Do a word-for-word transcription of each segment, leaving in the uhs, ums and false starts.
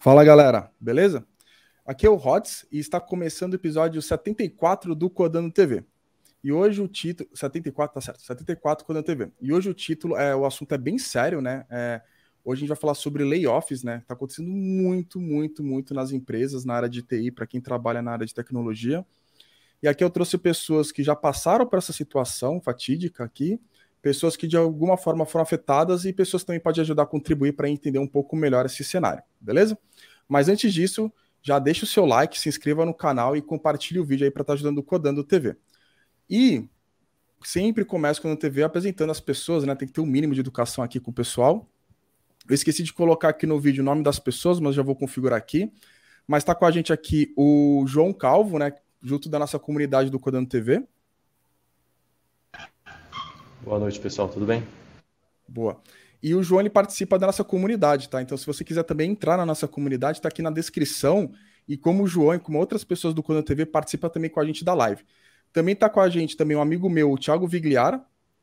Fala galera, beleza? Aqui é o Rods e está começando o episódio setenta e quatro do Codando T V. E hoje o título... setenta e quatro, tá certo, setenta e quatro Codando T V. E hoje o título, é, o assunto é bem sério, né? É, hoje a gente vai falar sobre layoffs, né? Tá acontecendo muito, muito, muito nas empresas, na área de T I, para quem trabalha na área de tecnologia. E aqui eu trouxe pessoas que já passaram por essa situação fatídica aqui, pessoas que de alguma forma foram afetadas e pessoas que também podem ajudar a contribuir para entender um pouco melhor esse cenário, beleza? Mas antes disso, já deixa o seu like, se inscreva no canal e compartilhe o vídeo aí para estar ajudando o Codando T V. E sempre começo com o T V apresentando as pessoas, né? Tem que ter um mínimo de educação aqui com o pessoal. Eu esqueci de colocar aqui no vídeo o nome das pessoas, mas já vou configurar aqui. Mas está com a gente aqui o João Calvo, né? Junto da nossa comunidade do Codando T V. Boa noite, pessoal, tudo bem? Boa. E o João, ele participa da nossa comunidade, tá? Então, se você quiser também entrar na nossa comunidade, tá aqui na descrição. E como o João e como outras pessoas do Codando T V, participa também com a gente da live. Também tá com a gente também um amigo meu, o Thiago Vigliara.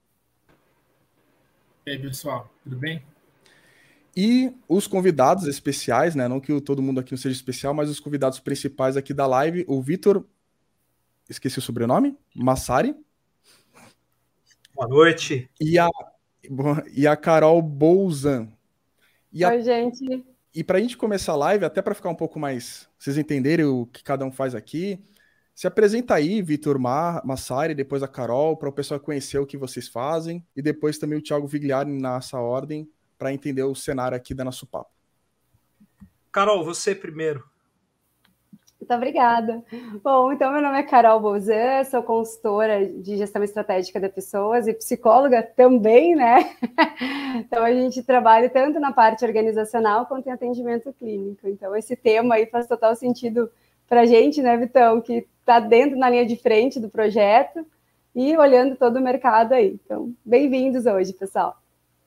E aí, pessoal, tudo bem? E os convidados especiais, né? Não que todo mundo aqui não seja especial, mas os convidados principais aqui da live, o Vitor... Esqueci o sobrenome? Massari. Boa noite. E a, e a Carol Bouzan. E a, Oi, gente. E para a gente começar a live, até para ficar um pouco mais... Vocês entenderem o que cada um faz aqui, se apresenta aí, Vitor Massari, depois a Carol, para o pessoal conhecer o que vocês fazem, e depois também o Thiago Vigliari nessa ordem, para entender o cenário aqui da nosso papo. Carol, você primeiro. Muito obrigada. Bom, então meu nome é Carol Bouzan, sou consultora de gestão estratégica de pessoas e psicóloga também, né? Então a gente trabalha tanto na parte organizacional quanto em atendimento clínico. Então esse tema aí faz total sentido para a gente, né, Vitão, que está dentro na linha de frente do projeto e olhando todo o mercado aí. Então, bem-vindos hoje, pessoal.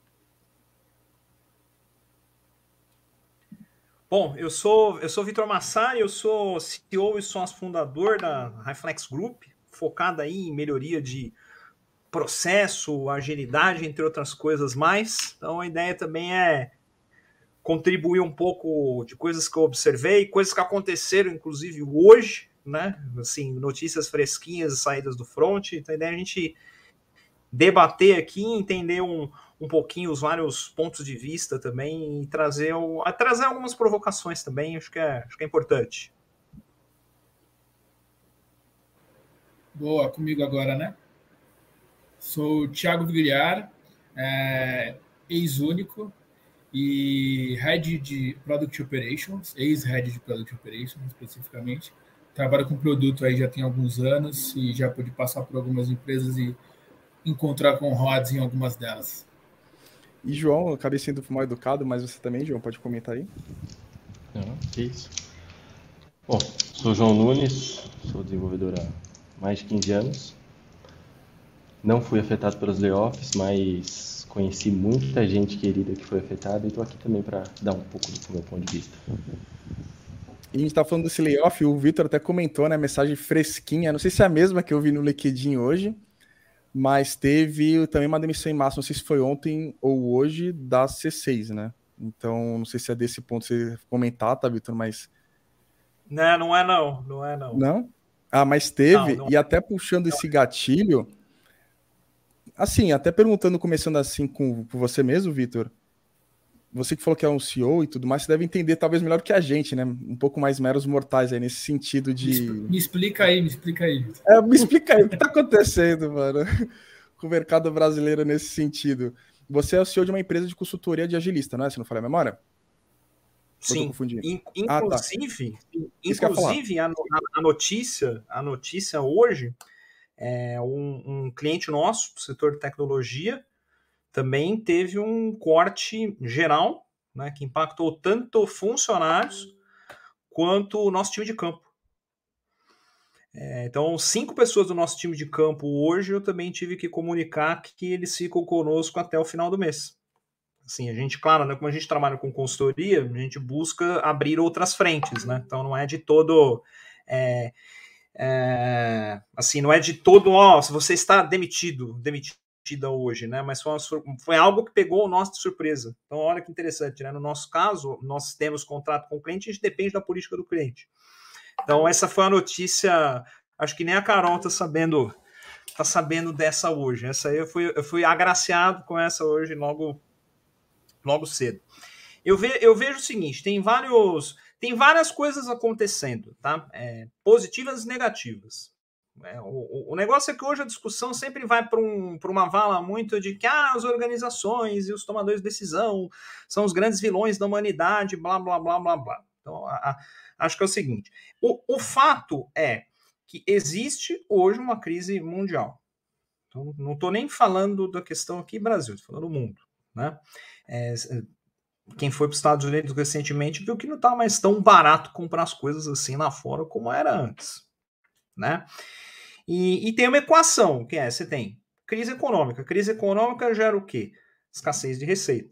Bom, eu sou eu sou Vitor Massari, eu sou C E O e sócio fundador da Reflex Group, focada aí em melhoria de processo, agilidade, entre outras coisas mais. Então a ideia também é contribuir um pouco de coisas que eu observei, coisas que aconteceram inclusive hoje, né? Assim, notícias fresquinhas, saídas do front. Então a ideia é a gente debater aqui, entender um um pouquinho os vários pontos de vista também e trazer, o, trazer algumas provocações também, acho que é, acho que é importante. Boa, comigo agora, né? Sou o Thiago Vigliar, é, ex-único e Head de Product Operations, ex-Head de Product Operations especificamente. Trabalho com produto aí já tem alguns anos e já pude passar por algumas empresas e encontrar com Rods em algumas delas. E João, eu acabei sendo mal educado, mas você também, João, pode comentar aí? Não, que isso. Bom, sou João Nunes, sou desenvolvedor há mais de quinze anos. Não fui afetado pelos layoffs, mas conheci muita gente querida que foi afetada e estou aqui também para dar um pouco do meu ponto de vista. E a gente está falando desse layoff, o Vitor até comentou, né, mensagem fresquinha, não sei se é a mesma que eu vi no LinkedIn hoje, mas teve também uma demissão em massa, não sei se foi ontem ou hoje, da C seis, né? Então, não sei se é desse ponto você comentar, tá, Vitor, mas... Não, não é não, não é não. Não? Ah, mas teve, não, não. E até puxando não. esse gatilho, assim, até perguntando, começando assim com, com você mesmo, Vitor, você que falou que é um C E O e tudo mais, você deve entender talvez melhor que a gente, né? Um pouco mais meros mortais aí, nesse sentido de... Me explica aí, me explica aí. É, me explica aí, o que tá acontecendo, mano, com o mercado brasileiro nesse sentido. Você é o C E O de uma empresa de consultoria de agilista, não é? Se não falei a memória? Sim, In, inclusive, ah, tá. inclusive a, a notícia, a notícia hoje é um, um cliente nosso do setor de tecnologia também teve um corte geral, né, que impactou tanto funcionários quanto o nosso time de campo. É, então, cinco pessoas do nosso time de campo hoje eu também tive que comunicar que eles ficam conosco até o final do mês. Assim, a gente, claro, né, como a gente trabalha com consultoria, a gente busca abrir outras frentes, né? Então não é de todo... É, é, assim, não é de todo, ó, se você está demitido, demitido hoje, né? Mas foi, uma, foi algo que pegou o nosso de surpresa. Então, olha que interessante, né? No nosso caso, nós temos contrato com o cliente, a gente depende da política do cliente. Então, essa foi a notícia, acho que nem a Carol está sabendo, tá sabendo dessa hoje. Essa aí eu fui, eu fui agraciado com essa hoje logo, logo cedo. Eu, ve, eu vejo o seguinte, tem vários, tem várias coisas acontecendo, tá? É, positivas e negativas. É, o, o negócio é que hoje a discussão sempre vai para um, para uma vala muito de que ah, as organizações e os tomadores de decisão são os grandes vilões da humanidade, blá, blá, blá, blá, blá. Então, a, a, acho que é o seguinte, o, o fato é que existe hoje uma crise mundial. Então, não estou nem falando da questão aqui Brasil, estou falando do mundo, né? É, quem foi para os Estados Unidos recentemente viu que não está mais tão barato comprar as coisas assim lá fora como era antes, né? E, e tem uma equação, que é, você tem crise econômica. Crise econômica gera o quê? Escassez de receita.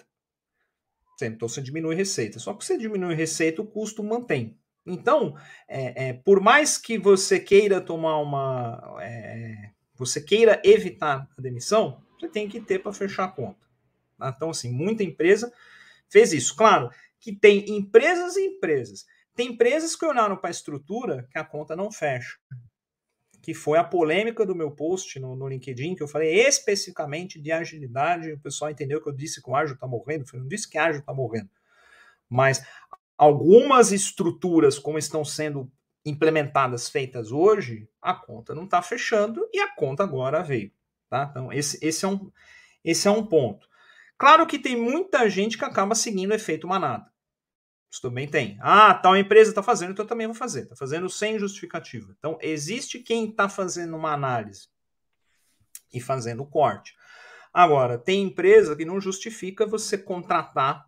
Então você diminui receita. Só que você diminui receita, o custo mantém. Então, é, é, por mais que você queira tomar uma... É, você queira evitar a demissão, você tem que ter para fechar a conta. Tá? Então, assim, muita empresa fez isso. Claro que tem empresas e empresas. Tem empresas que olharam para a estrutura que a conta não fecha. Que foi a polêmica do meu post no, no LinkedIn, que eu falei especificamente de agilidade. O pessoal entendeu que eu disse que o ágil está morrendo. Eu não disse que ágil está morrendo. Mas algumas estruturas, como estão sendo implementadas, feitas hoje, a conta não está fechando e a conta agora veio. Tá? Então, esse, esse, é um, esse é um ponto. Claro que tem muita gente que acaba seguindo o efeito manada. Isso também tem. Ah, tal empresa está fazendo, então eu também vou fazer. Está fazendo sem justificativa. Então, existe quem está fazendo uma análise e fazendo o corte. Agora, tem empresa que não justifica você contratar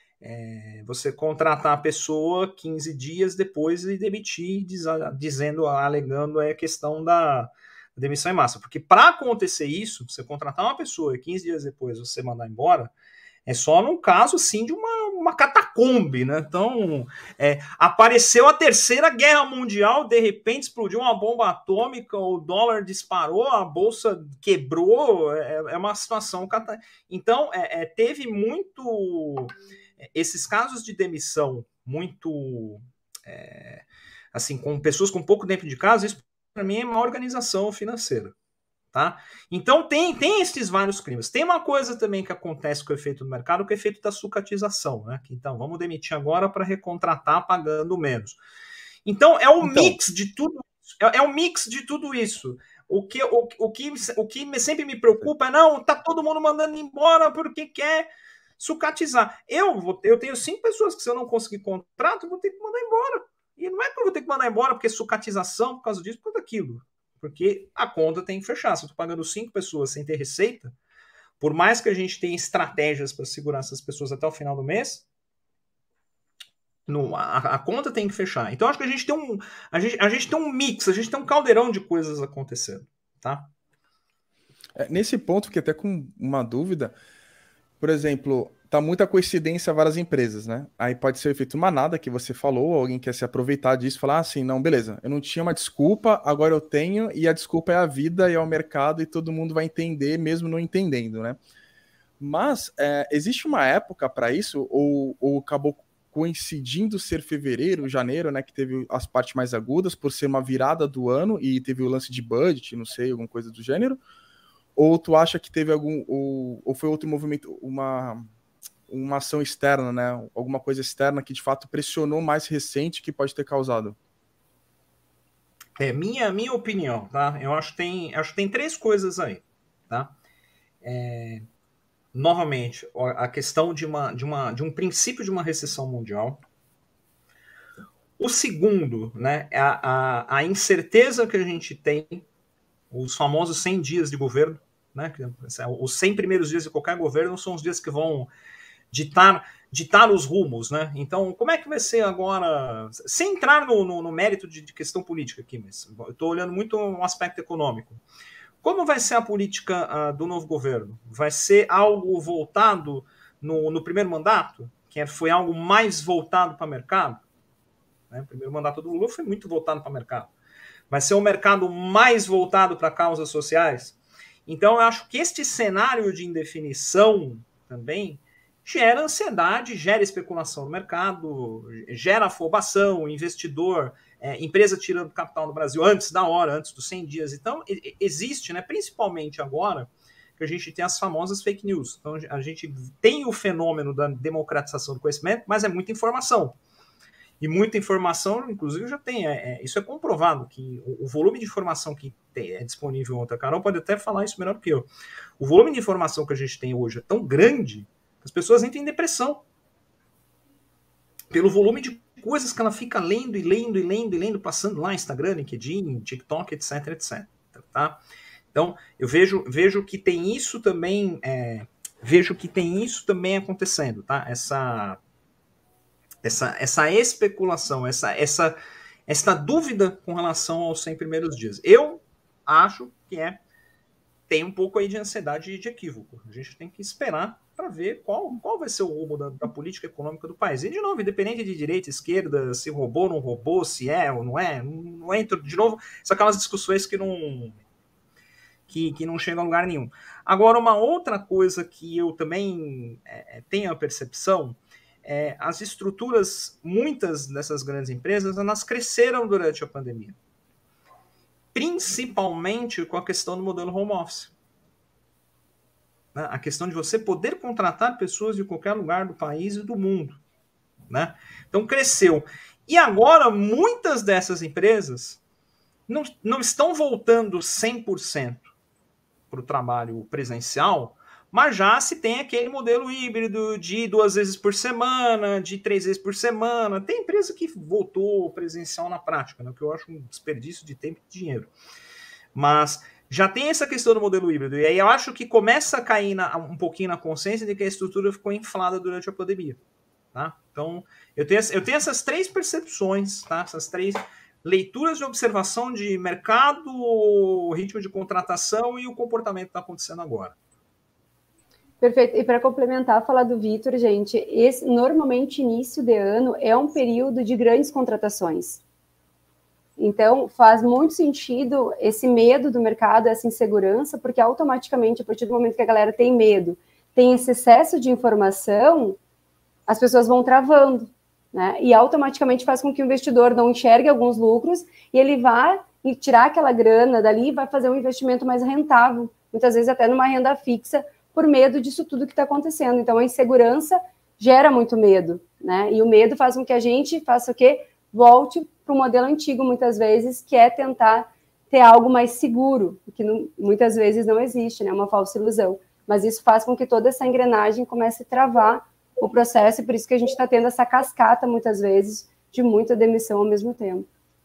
é, você contratar a pessoa quinze dias depois e demitir, diz, dizendo, alegando a questão da demissão em massa. Porque para acontecer isso, você contratar uma pessoa e quinze dias depois você mandar embora, é só num caso, assim, de uma, uma catacombe, né? Então, é, apareceu a Terceira Guerra Mundial, de repente explodiu uma bomba atômica, o dólar disparou, a bolsa quebrou, é, é uma situação... Cata... Então, é, é, teve muito... Esses casos de demissão muito... É, assim, com pessoas com pouco tempo de casa, isso, para mim, é uma organização financeira. Tá? Então tem, tem esses vários crimes. Tem uma coisa também que acontece com o efeito do mercado, que é o efeito da sucatização, né? Então vamos demitir agora para recontratar pagando menos. Então é o então, mix de tudo isso. É, é o mix de tudo isso. O que, o, o, que, o que sempre me preocupa é não, tá todo mundo mandando embora porque quer sucatizar. Eu, vou, eu tenho cinco pessoas que se eu não conseguir contrato, eu vou ter que mandar embora. E não é que eu vou ter que mandar embora porque sucatização, por causa disso, por causa daquilo. Porque a conta tem que fechar. Se eu estou pagando cinco pessoas sem ter receita, por mais que a gente tenha estratégias para segurar essas pessoas até o final do mês, no, a, a conta tem que fechar. Então, acho que a gente tem um, a gente, a gente tem um mix, a gente tem um caldeirão de coisas acontecendo. Tá? É, nesse ponto, fiquei até com uma dúvida. Por exemplo, tá muita coincidência várias empresas, né? Aí pode ser o efeito manada que você falou, alguém quer se aproveitar disso e falar assim, não, beleza, eu não tinha uma desculpa, agora eu tenho, e a desculpa é a vida e é o mercado, e todo mundo vai entender, mesmo não entendendo, né? Mas é, existe uma época para isso, ou, ou acabou coincidindo ser fevereiro, janeiro, né, que teve as partes mais agudas, por ser uma virada do ano, e teve o lance de budget, não sei, alguma coisa do gênero, ou tu acha que teve algum, ou, ou foi outro movimento, uma... uma ação externa, né? Alguma coisa externa que de fato pressionou mais recente que pode ter causado? É minha, minha opinião, tá? Eu acho que tem, acho que tem três coisas aí, tá? É, novamente, a questão de, uma, de, uma, de um princípio de uma recessão mundial. O segundo, né, é a, a, a incerteza que a gente tem, os famosos cem dias de governo, né? Os cem primeiros dias de qualquer governo são os dias que vão ditar, ditar os rumos, né? Então, como é que vai ser agora? Sem entrar no, no, no mérito de, de questão política aqui, mas eu estou olhando muito um aspecto econômico. Como vai ser a política uh, do novo governo? Vai ser algo voltado no, no primeiro mandato, que foi algo mais voltado para o mercado? Né? O primeiro mandato do Lula foi muito voltado para o mercado. Vai ser um mercado mais voltado para causas sociais? Então, eu acho que este cenário de indefinição também gera ansiedade, gera especulação no mercado, gera afobação, investidor, é, empresa tirando capital no Brasil antes da hora, antes dos cem dias. Então, existe, né, principalmente agora, que a gente tem as famosas fake news. Então, a gente tem o fenômeno da democratização do conhecimento, mas é muita informação. E muita informação, inclusive, já tem. É, é, isso é comprovado, que o, o volume de informação que tem, é disponível ontem, a Carol pode até falar isso melhor do que eu. O volume de informação que a gente tem hoje é tão grande que as pessoas entram em depressão. Pelo volume de coisas que ela fica lendo e lendo e lendo e lendo, passando lá, Instagram, LinkedIn, TikTok, etc, etc. Tá? Então, eu vejo, vejo que tem isso também, é, vejo que tem isso também acontecendo, tá? Essa... Essa, essa especulação, essa, essa, essa dúvida com relação aos cem primeiros dias. Eu acho que é tem um pouco aí de ansiedade e de equívoco. A gente tem que esperar para ver qual, qual vai ser o rumo da, da política econômica do país. E, de novo, independente de direita, esquerda, se roubou, não roubou, se é ou não é, não, não entro, de novo, são aquelas discussões que não, que, que não chegam a lugar nenhum. Agora, uma outra coisa que eu também é, tenho a percepção É, as estruturas, muitas dessas grandes empresas, elas cresceram durante a pandemia. Principalmente com a questão do modelo home office. Né? A questão de você poder contratar pessoas de qualquer lugar do país e do mundo. Né? Então cresceu. E agora muitas dessas empresas não, não estão voltando cem por cento para o trabalho presencial, mas já se tem aquele modelo híbrido de duas vezes por semana, de três vezes por semana. Tem empresa que voltou presencial na prática, né? O que eu acho um desperdício de tempo e de dinheiro. Mas já tem essa questão do modelo híbrido. E aí eu acho que começa a cair na, um pouquinho na consciência de que a estrutura ficou inflada durante a pandemia. Tá? Então, eu tenho, eu tenho essas três percepções, tá? Essas três leituras de observação de mercado, ritmo de contratação e o comportamento que está acontecendo agora. Perfeito. E para complementar, falar do Vitor, gente, esse, normalmente início de ano é um período de grandes contratações. Então, faz muito sentido esse medo do mercado, essa insegurança, porque automaticamente, a partir do momento que a galera tem medo, tem esse excesso de informação, as pessoas vão travando, né? E automaticamente faz com que o investidor não enxergue alguns lucros e ele vá tirar aquela grana dali e vai fazer um investimento mais rentável, muitas vezes até numa renda fixa, por medo disso tudo que está acontecendo. Então, a insegurança gera muito medo, né? E o medo faz com que a gente faça o quê? Volte para o modelo antigo, muitas vezes, que é tentar ter algo mais seguro, que não, muitas vezes não existe, né? Uma falsa ilusão. Mas isso faz com que toda essa engrenagem comece a travar o processo, e por isso que a gente está tendo essa cascata, muitas vezes, de muita demissão ao mesmo tempo.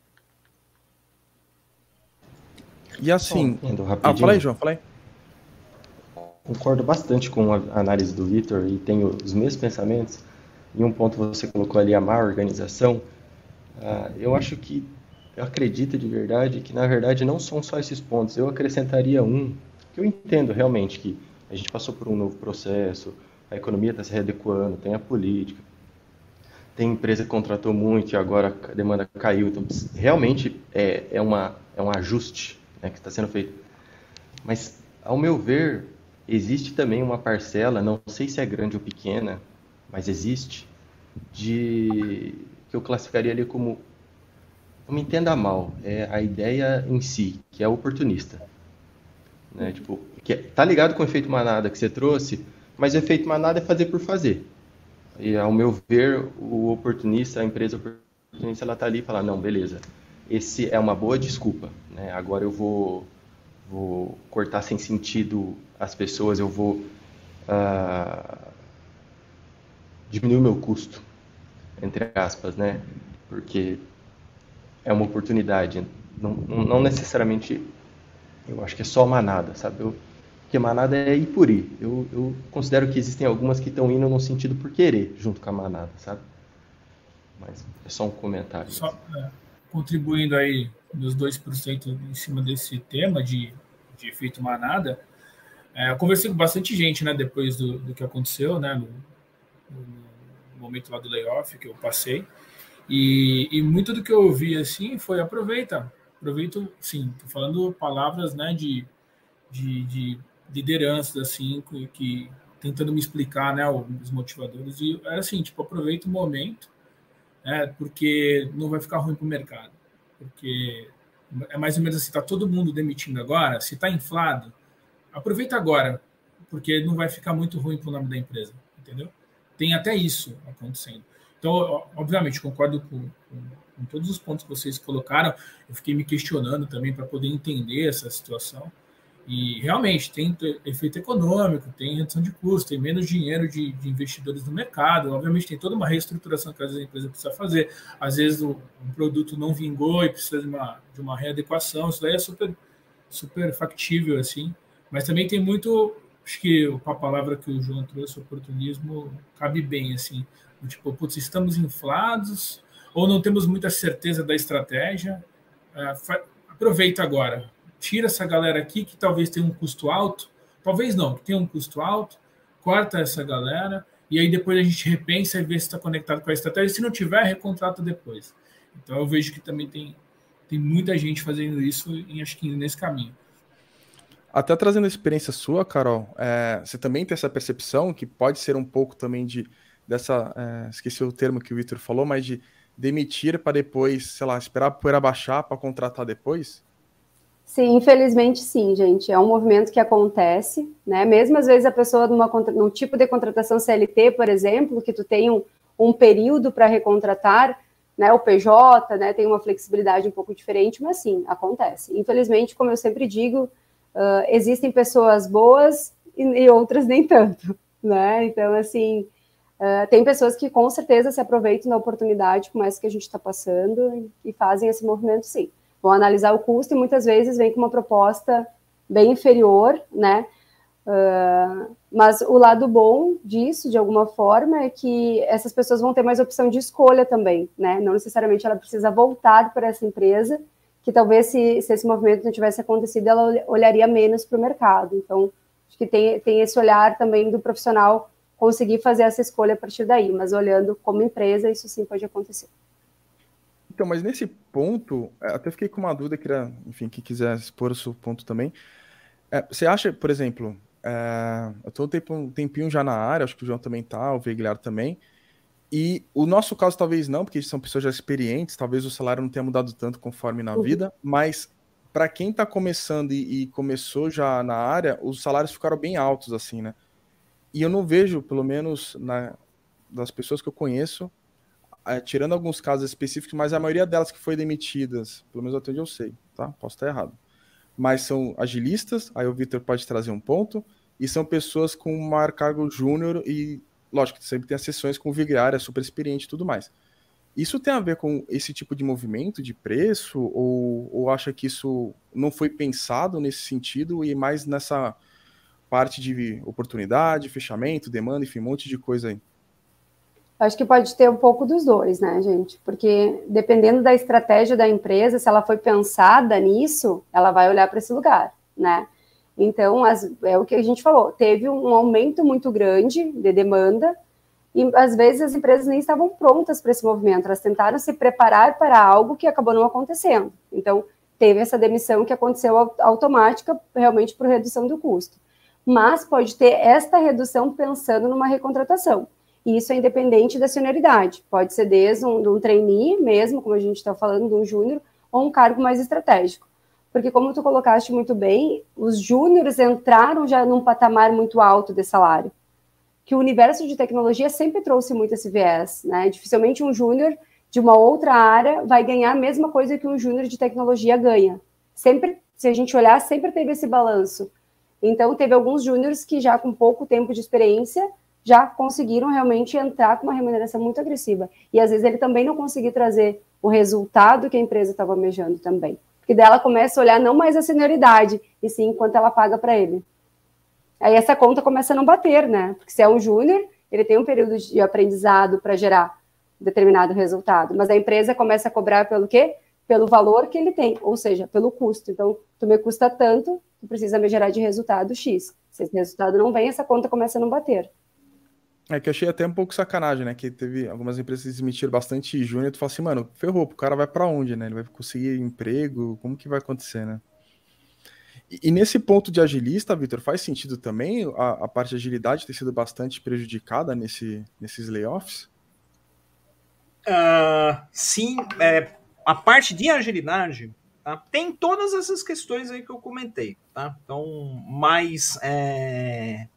E assim... Ah, fala aí, João, fala aí. Concordo bastante com a análise do Vitor e tenho os mesmos pensamentos. Em um ponto você colocou ali a má organização. Uh, eu acho que, eu acredito de verdade que, na verdade, não são só esses pontos. Eu acrescentaria um, que eu entendo realmente que a gente passou por um novo processo, a economia está se readequando, tem a política, tem empresa que contratou muito e agora a demanda caiu. Então, realmente é, é, uma, é um ajuste, né, que está sendo feito. Mas, ao meu ver, existe também uma parcela, não sei se é grande ou pequena, mas existe, de que eu classificaria ali como, não me entenda mal, é a ideia em si, que é oportunista. Né? Tipo, que é, tá ligado com o efeito manada que você trouxe, mas o efeito manada é fazer por fazer. E, ao meu ver, o oportunista, a empresa oportunista, ela tá ali e fala, não, beleza, esse é uma boa desculpa, né? Agora eu vou, vou cortar sem sentido as pessoas, eu vou uh, diminuir o meu custo, entre aspas, né? Porque é uma oportunidade, não, não necessariamente, eu acho que é só manada, sabe? Eu, porque manada é ir por ir. Eu, eu considero que existem algumas que estão indo no sentido por querer, junto com a manada, sabe? Mas é só um comentário. Só é, contribuindo aí nos dois por cento em cima desse tema de, de efeito manada, é, eu conversei com bastante gente, né, depois do, do que aconteceu, né, no, no momento lá do layoff que eu passei, e, e muito do que eu ouvi, assim, foi aproveita, aproveita, sim, tô falando palavras, né, de de, de lideranças, assim, que, que tentando me explicar, né, os motivadores, e era assim, tipo, aproveita o momento, né, porque não vai ficar ruim para o mercado, porque é mais ou menos assim, tá todo mundo demitindo agora, se tá inflado, aproveita agora, porque não vai ficar muito ruim para o nome da empresa, entendeu? Tem até isso acontecendo. Então, obviamente, concordo com, com, com todos os pontos que vocês colocaram, eu fiquei me questionando também para poder entender essa situação. E realmente tem efeito econômico, tem redução de custo, tem menos dinheiro de, de investidores no mercado. Obviamente tem toda uma reestruturação que às vezes a empresa precisa fazer. Às vezes o, um produto não vingou e precisa de uma, de uma readequação. Isso daí é super, super factível, assim. Mas também tem muito, acho que a palavra que o João trouxe, oportunismo, cabe bem, assim. Tipo, putz, estamos inflados ou não temos muita certeza da estratégia. Uh, aproveita agora. Tira essa galera aqui que talvez tenha um custo alto, talvez não, que tenha um custo alto, corta essa galera, e aí depois a gente repensa e vê se está conectado com a estratégia. Se não tiver, recontrata depois. Então eu vejo que também tem, tem muita gente fazendo isso e acho que nesse caminho. Até trazendo a experiência sua, Carol, é, você também tem essa percepção que pode ser um pouco também de dessa, é, esqueci o termo que o Vitor falou, mas de demitir para depois, sei lá, esperar a poeira baixar para contratar depois? Sim, infelizmente sim, gente. É um movimento que acontece, né? Mesmo às vezes a pessoa numa, num tipo de contratação C L T, por exemplo, que tu tem um, um período para recontratar, né? O P J, né? Tem uma flexibilidade um pouco diferente, mas sim, acontece. Infelizmente, como eu sempre digo, uh, existem pessoas boas e, e outras nem tanto, né? Então, assim, uh, tem pessoas que com certeza se aproveitam da oportunidade como essa que a gente está passando e, e fazem esse movimento, sim. Vão analisar o custo e muitas vezes vem com uma proposta bem inferior, né? Uh, mas o lado bom disso, de alguma forma, é que essas pessoas vão ter mais opção de escolha também, né? Não necessariamente ela precisa voltar para essa empresa, que talvez se, se esse movimento não tivesse acontecido, ela olharia menos para o mercado. Então, acho que tem, tem esse olhar também do profissional conseguir fazer essa escolha a partir daí, mas olhando como empresa, isso sim pode acontecer. Então, mas nesse ponto, até fiquei com uma dúvida, queria, enfim, quem quiser expor o seu ponto também. É, você acha, por exemplo, é, eu estou um tempinho já na área, acho que o João também tá, o Vigliar também, e o nosso caso talvez não, porque são pessoas já experientes, talvez o salário não tenha mudado tanto conforme na uhum. vida, mas para quem está começando e, e começou já na área, os salários ficaram bem altos, assim, né? E eu não vejo, pelo menos na, das pessoas que eu conheço, É, tirando alguns casos específicos, mas a maioria delas que foi demitidas, pelo menos até onde eu sei, tá? Posso estar errado. Mas são agilistas, aí o Vitor pode trazer um ponto, e são pessoas com maior cargo júnior e, lógico, sempre tem as sessões com o Vigliar, é super experiente e tudo mais. Isso tem a ver com esse tipo de movimento de preço, ou, ou acha que isso não foi pensado nesse sentido e mais nessa parte de oportunidade, fechamento, demanda, enfim, um monte de coisa aí? Acho que pode ter um pouco dos dois, né, gente? Porque dependendo da estratégia da empresa, se ela foi pensada nisso, ela vai olhar para esse lugar, né? Então, as, é o que a gente falou, teve um aumento muito grande de demanda e, às vezes, as empresas nem estavam prontas para esse movimento, elas tentaram se preparar para algo que acabou não acontecendo. Então, teve essa demissão que aconteceu automática, realmente por redução do custo. Mas pode ter esta redução pensando numa recontratação. E isso é independente da senioridade. Pode ser desde um, de um trainee mesmo, como a gente está falando, de um júnior, ou um cargo mais estratégico. Porque, como tu colocaste muito bem, os júniores entraram já num patamar muito alto de salário. Que o universo de tecnologia sempre trouxe muito esse viés, né? Dificilmente um júnior de uma outra área vai ganhar a mesma coisa que um júnior de tecnologia ganha. Sempre, se a gente olhar, sempre teve esse balanço. Então, teve alguns júniores que já com pouco tempo de experiência já conseguiram realmente entrar com uma remuneração muito agressiva. E, às vezes, ele também não conseguiu trazer o resultado que a empresa estava almejando também. Porque dela começa a olhar não mais a senioridade, e sim quanto ela paga para ele. Aí essa conta começa a não bater, né? Porque se é um júnior, ele tem um período de aprendizado para gerar determinado resultado. Mas a empresa começa a cobrar pelo quê? Pelo valor que ele tem, ou seja, pelo custo. Então, tu me custa tanto, tu precisa me gerar de resultado X. Se esse resultado não vem, essa conta começa a não bater. É que eu achei até um pouco sacanagem, né? Que teve algumas empresas que demitiram bastante júnior e tu fala assim, mano, ferrou, o cara vai pra onde, né? Ele vai conseguir emprego, como que vai acontecer, né? E, e nesse ponto de agilista, Vitor, faz sentido também a, a parte de agilidade ter sido bastante prejudicada nesse, nesses layoffs? Uh, sim, é, a parte de agilidade, tá, tem todas essas questões aí que eu comentei, tá? Então, mas é,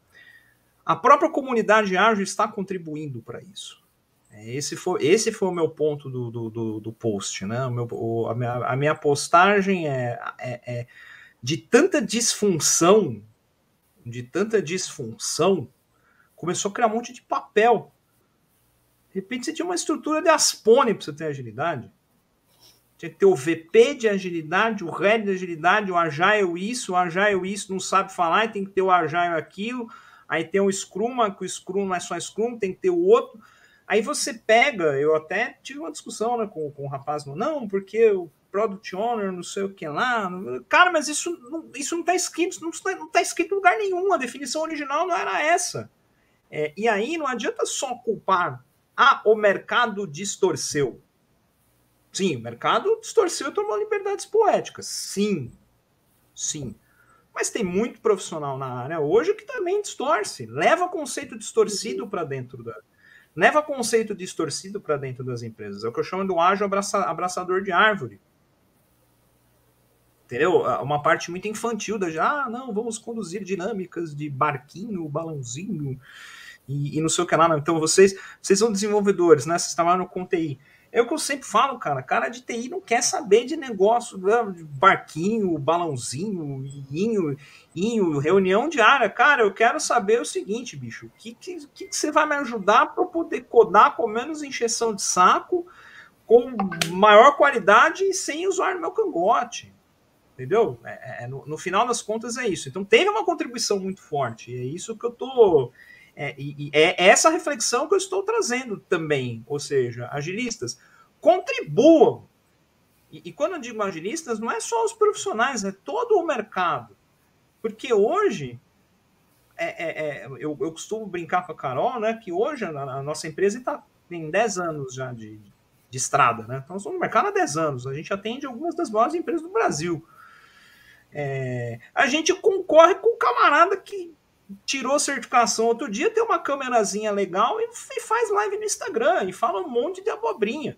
a própria comunidade ágil está contribuindo para isso. Esse foi, esse foi o meu ponto do, do, do, do post, né? O meu, o, a, minha, a minha postagem é, é, é de tanta disfunção, de tanta disfunção, começou a criar um monte de papel. De repente você tinha uma estrutura de Aspone para você ter agilidade. Tinha que ter o V P de agilidade, o Head de agilidade, o Agile isso, o Agile isso não sabe falar, e tem que ter o Agile aquilo. Aí tem o Scrum, que o Scrum não é só Scrum, tem que ter o outro. Aí você pega, eu até tive uma discussão, né, com, com o rapaz, não, porque o Product Owner, não sei o que lá. Cara, mas isso não, isso não está escrito, não está, não tá escrito em lugar nenhum, a definição original não era essa. É, e aí não adianta só culpar, ah, o mercado distorceu. Sim, o mercado distorceu e tomou liberdades poéticas. Sim, sim. Mas tem muito profissional na área hoje que também distorce, leva conceito distorcido para dentro da... Leva conceito distorcido para dentro das empresas. É o que eu chamo do ágil abraça, abraçador de árvore. Entendeu? Uma parte muito infantil da já, ah, não, vamos conduzir dinâmicas de barquinho, balãozinho e, e não sei o que lá. Não. Então vocês, vocês são desenvolvedores, né? Vocês trabalham com T I. É o que eu sempre falo, cara. Cara de T I não quer saber de negócio, de barquinho, balãozinho, inho, inho, reunião diária. Cara, eu quero saber o seguinte, bicho. O que, que, que você vai me ajudar para eu poder codar com menos encheção de saco, com maior qualidade e sem usar no meu cangote? Entendeu? É, é, no, no final das contas é isso. Então teve uma contribuição muito forte. E é isso que eu tô... É, e, e é essa reflexão que eu estou trazendo também, ou seja, agilistas contribuam, e, e quando eu digo agilistas não é só os profissionais, é todo o mercado, porque hoje é, é, é, eu, eu costumo brincar com a Carol, né, que hoje a, a nossa empresa tá, tem dez anos já de, de estrada, né? Então somos no mercado há dez anos, a gente atende algumas das maiores empresas do Brasil, é, a gente concorre com um camarada que tirou certificação outro dia, tem uma câmerazinha legal e, e faz live no Instagram e fala um monte de abobrinha.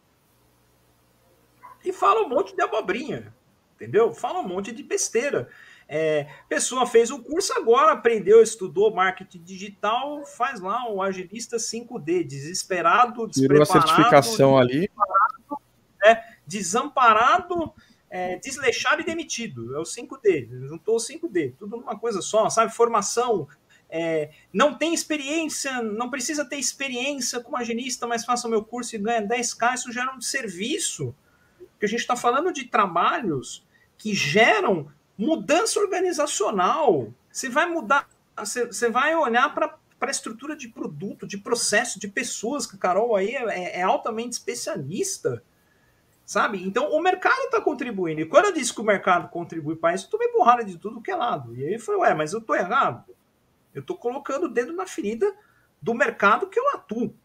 E fala um monte de abobrinha. Entendeu? Fala um monte de besteira. É, pessoa fez um curso agora, aprendeu, estudou marketing digital, faz lá um agilista cinco D, desesperado, despreparado. Tirou a certificação ali. É, desamparado, É, desleixado e demitido, é o cinco D, juntou o cinco D, tudo numa coisa só, sabe? Formação, é, não tem experiência, não precisa ter experiência como agilista, mas faça o meu curso e ganha dez K, isso gera um serviço, porque a gente está falando de trabalhos que geram mudança organizacional, você vai mudar, você, você vai olhar para a estrutura de produto, de processo, de pessoas, que a Carol aí é, é altamente especialista, sabe? Então o mercado está contribuindo. E quando eu disse que o mercado contribui para isso, eu tomei porrada de tudo que é lado. E aí eu falei, ué, mas eu tô errado. Eu tô colocando o dedo na ferida do mercado que eu atuo.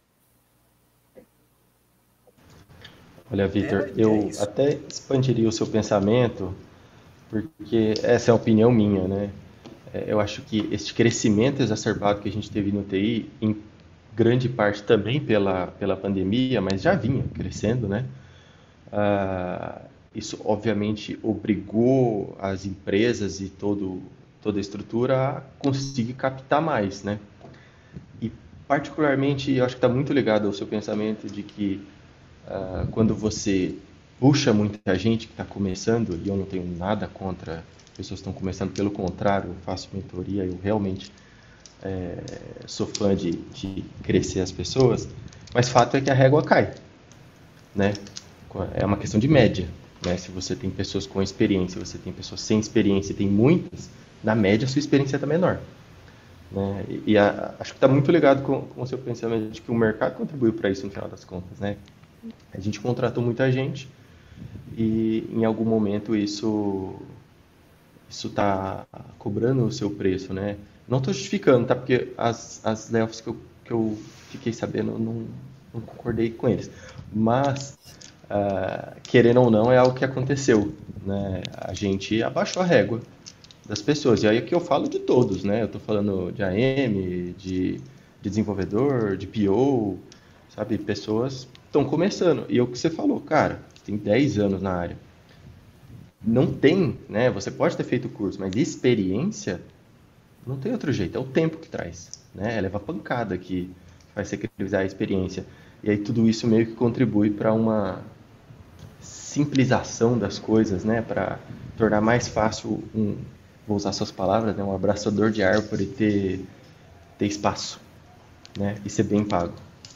Olha, Vitor, é, eu é até expandiria o seu pensamento, porque essa é a opinião minha, né? Eu acho que esse crescimento exacerbado que a gente teve no T I, em grande parte também pela, pela pandemia, mas já vinha crescendo, né? Uh, isso obviamente obrigou as empresas e todo, toda a estrutura a conseguir captar mais, né? E particularmente eu acho que está muito ligado ao seu pensamento de que uh, quando você puxa muita gente que está começando, e eu não tenho nada contra pessoas que estão começando, pelo contrário, eu faço mentoria, eu realmente é, sou fã de, de crescer as pessoas, mas fato é que a régua cai, né? É uma questão de média, né? Se você tem pessoas com experiência, você tem pessoas sem experiência, tem muitas, na média a sua experiência está menor, né? E, e a, acho que está muito ligado com, com o seu pensamento de que o mercado contribuiu para isso no final das contas, né? A gente contratou muita gente e em algum momento isso isso está cobrando o seu preço, né? Não estou justificando, tá? Porque as, as layoffs que eu, que eu fiquei sabendo, não, não concordei com eles, mas uh, querendo ou não, é algo que aconteceu, né? A gente abaixou a régua das pessoas. E aí que eu falo de todos, né? Eu estou falando de A M, de, de desenvolvedor, de P O, sabe? Pessoas estão começando. E é o que você falou, cara, tem dez anos na área. Não tem, né? Você pode ter feito o curso, mas experiência não tem outro jeito. É o tempo que traz, né? É levar pancada que vai secretizar a experiência. E aí tudo isso meio que contribui para uma simplização das coisas, né? Para tornar mais fácil um, vou usar suas palavras, né? Um abraçador de árvore ter, ter espaço, né? E ser bem pago.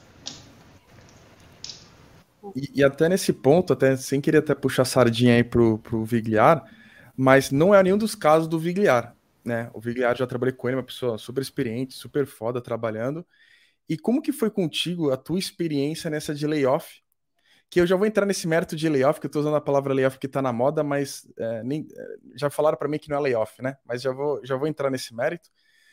E, e até nesse ponto, até sem querer até puxar a sardinha aí pro, pro Vigliar, mas não é nenhum dos casos do Vigliar, né? O Vigliar, já trabalhei com ele, uma pessoa super experiente, super foda trabalhando. E como que foi contigo a tua experiência nessa de layoff? Que eu já vou entrar nesse mérito de layoff, que eu tô usando a palavra layoff que tá na moda, mas é, nem, já falaram para mim que não é layoff, né? Mas já vou, já vou entrar nesse mérito.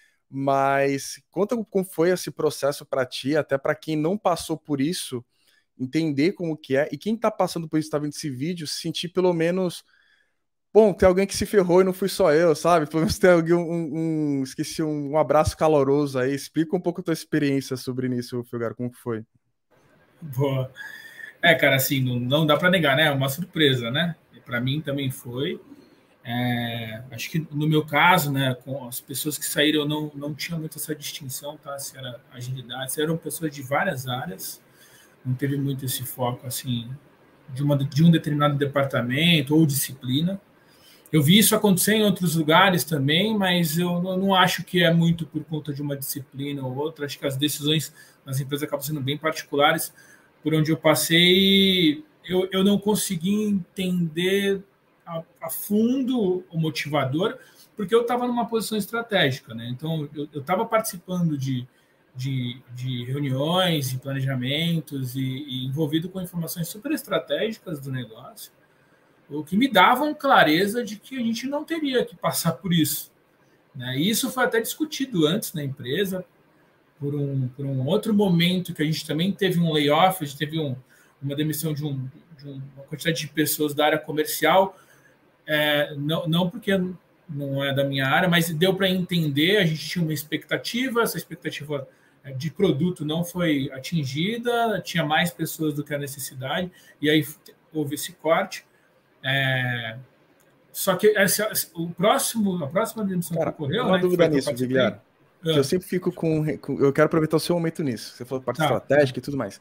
Mas conta como foi esse processo para ti, até para quem não passou por isso, entender como que é, e quem tá passando por isso, tá vendo esse vídeo, sentir pelo menos, bom, tem alguém que se ferrou e não fui só eu, sabe? Pelo menos tem alguém, um, um esqueci, um, um abraço caloroso aí. Explica um pouco a tua experiência sobre isso, Filgar, como que foi? Boa. É, cara, assim, não, não dá para negar, né? É uma surpresa, né? Para mim também foi. É, acho que no meu caso, né, com as pessoas que saíram, não, não tinha muito essa distinção, tá? Se era agilidade, se eram pessoas de várias áreas, não teve muito esse foco, assim, de, uma, de um determinado departamento ou disciplina. Eu vi isso acontecer em outros lugares também, mas eu não acho que é muito por conta de uma disciplina ou outra. Acho que as decisões nas empresas acabam sendo bem particulares. Por onde eu passei, eu, eu não consegui entender a, a fundo o motivador, porque eu estava numa posição estratégica, né? Então, eu estava participando de, de, de reuniões e planejamentos e, e envolvido com informações super estratégicas do negócio, o que me davam clareza de que a gente não teria que passar por isso, né? E isso foi até discutido antes na empresa, por um, por um outro momento que a gente também teve um layoff, a gente teve um, uma demissão de, um, de uma quantidade de pessoas da área comercial, é, não, não porque não é da minha área, mas deu para entender, a gente tinha uma expectativa, essa expectativa de produto não foi atingida, tinha mais pessoas do que a necessidade, e aí houve esse corte. É, só que essa, o próximo, a próxima demissão Cara, que ocorreu... uma né, dúvida que nisso, Vigliar. Que eu sempre fico com, com... Eu quero aproveitar o seu momento nisso. Você falou parte tá. estratégica e tudo mais.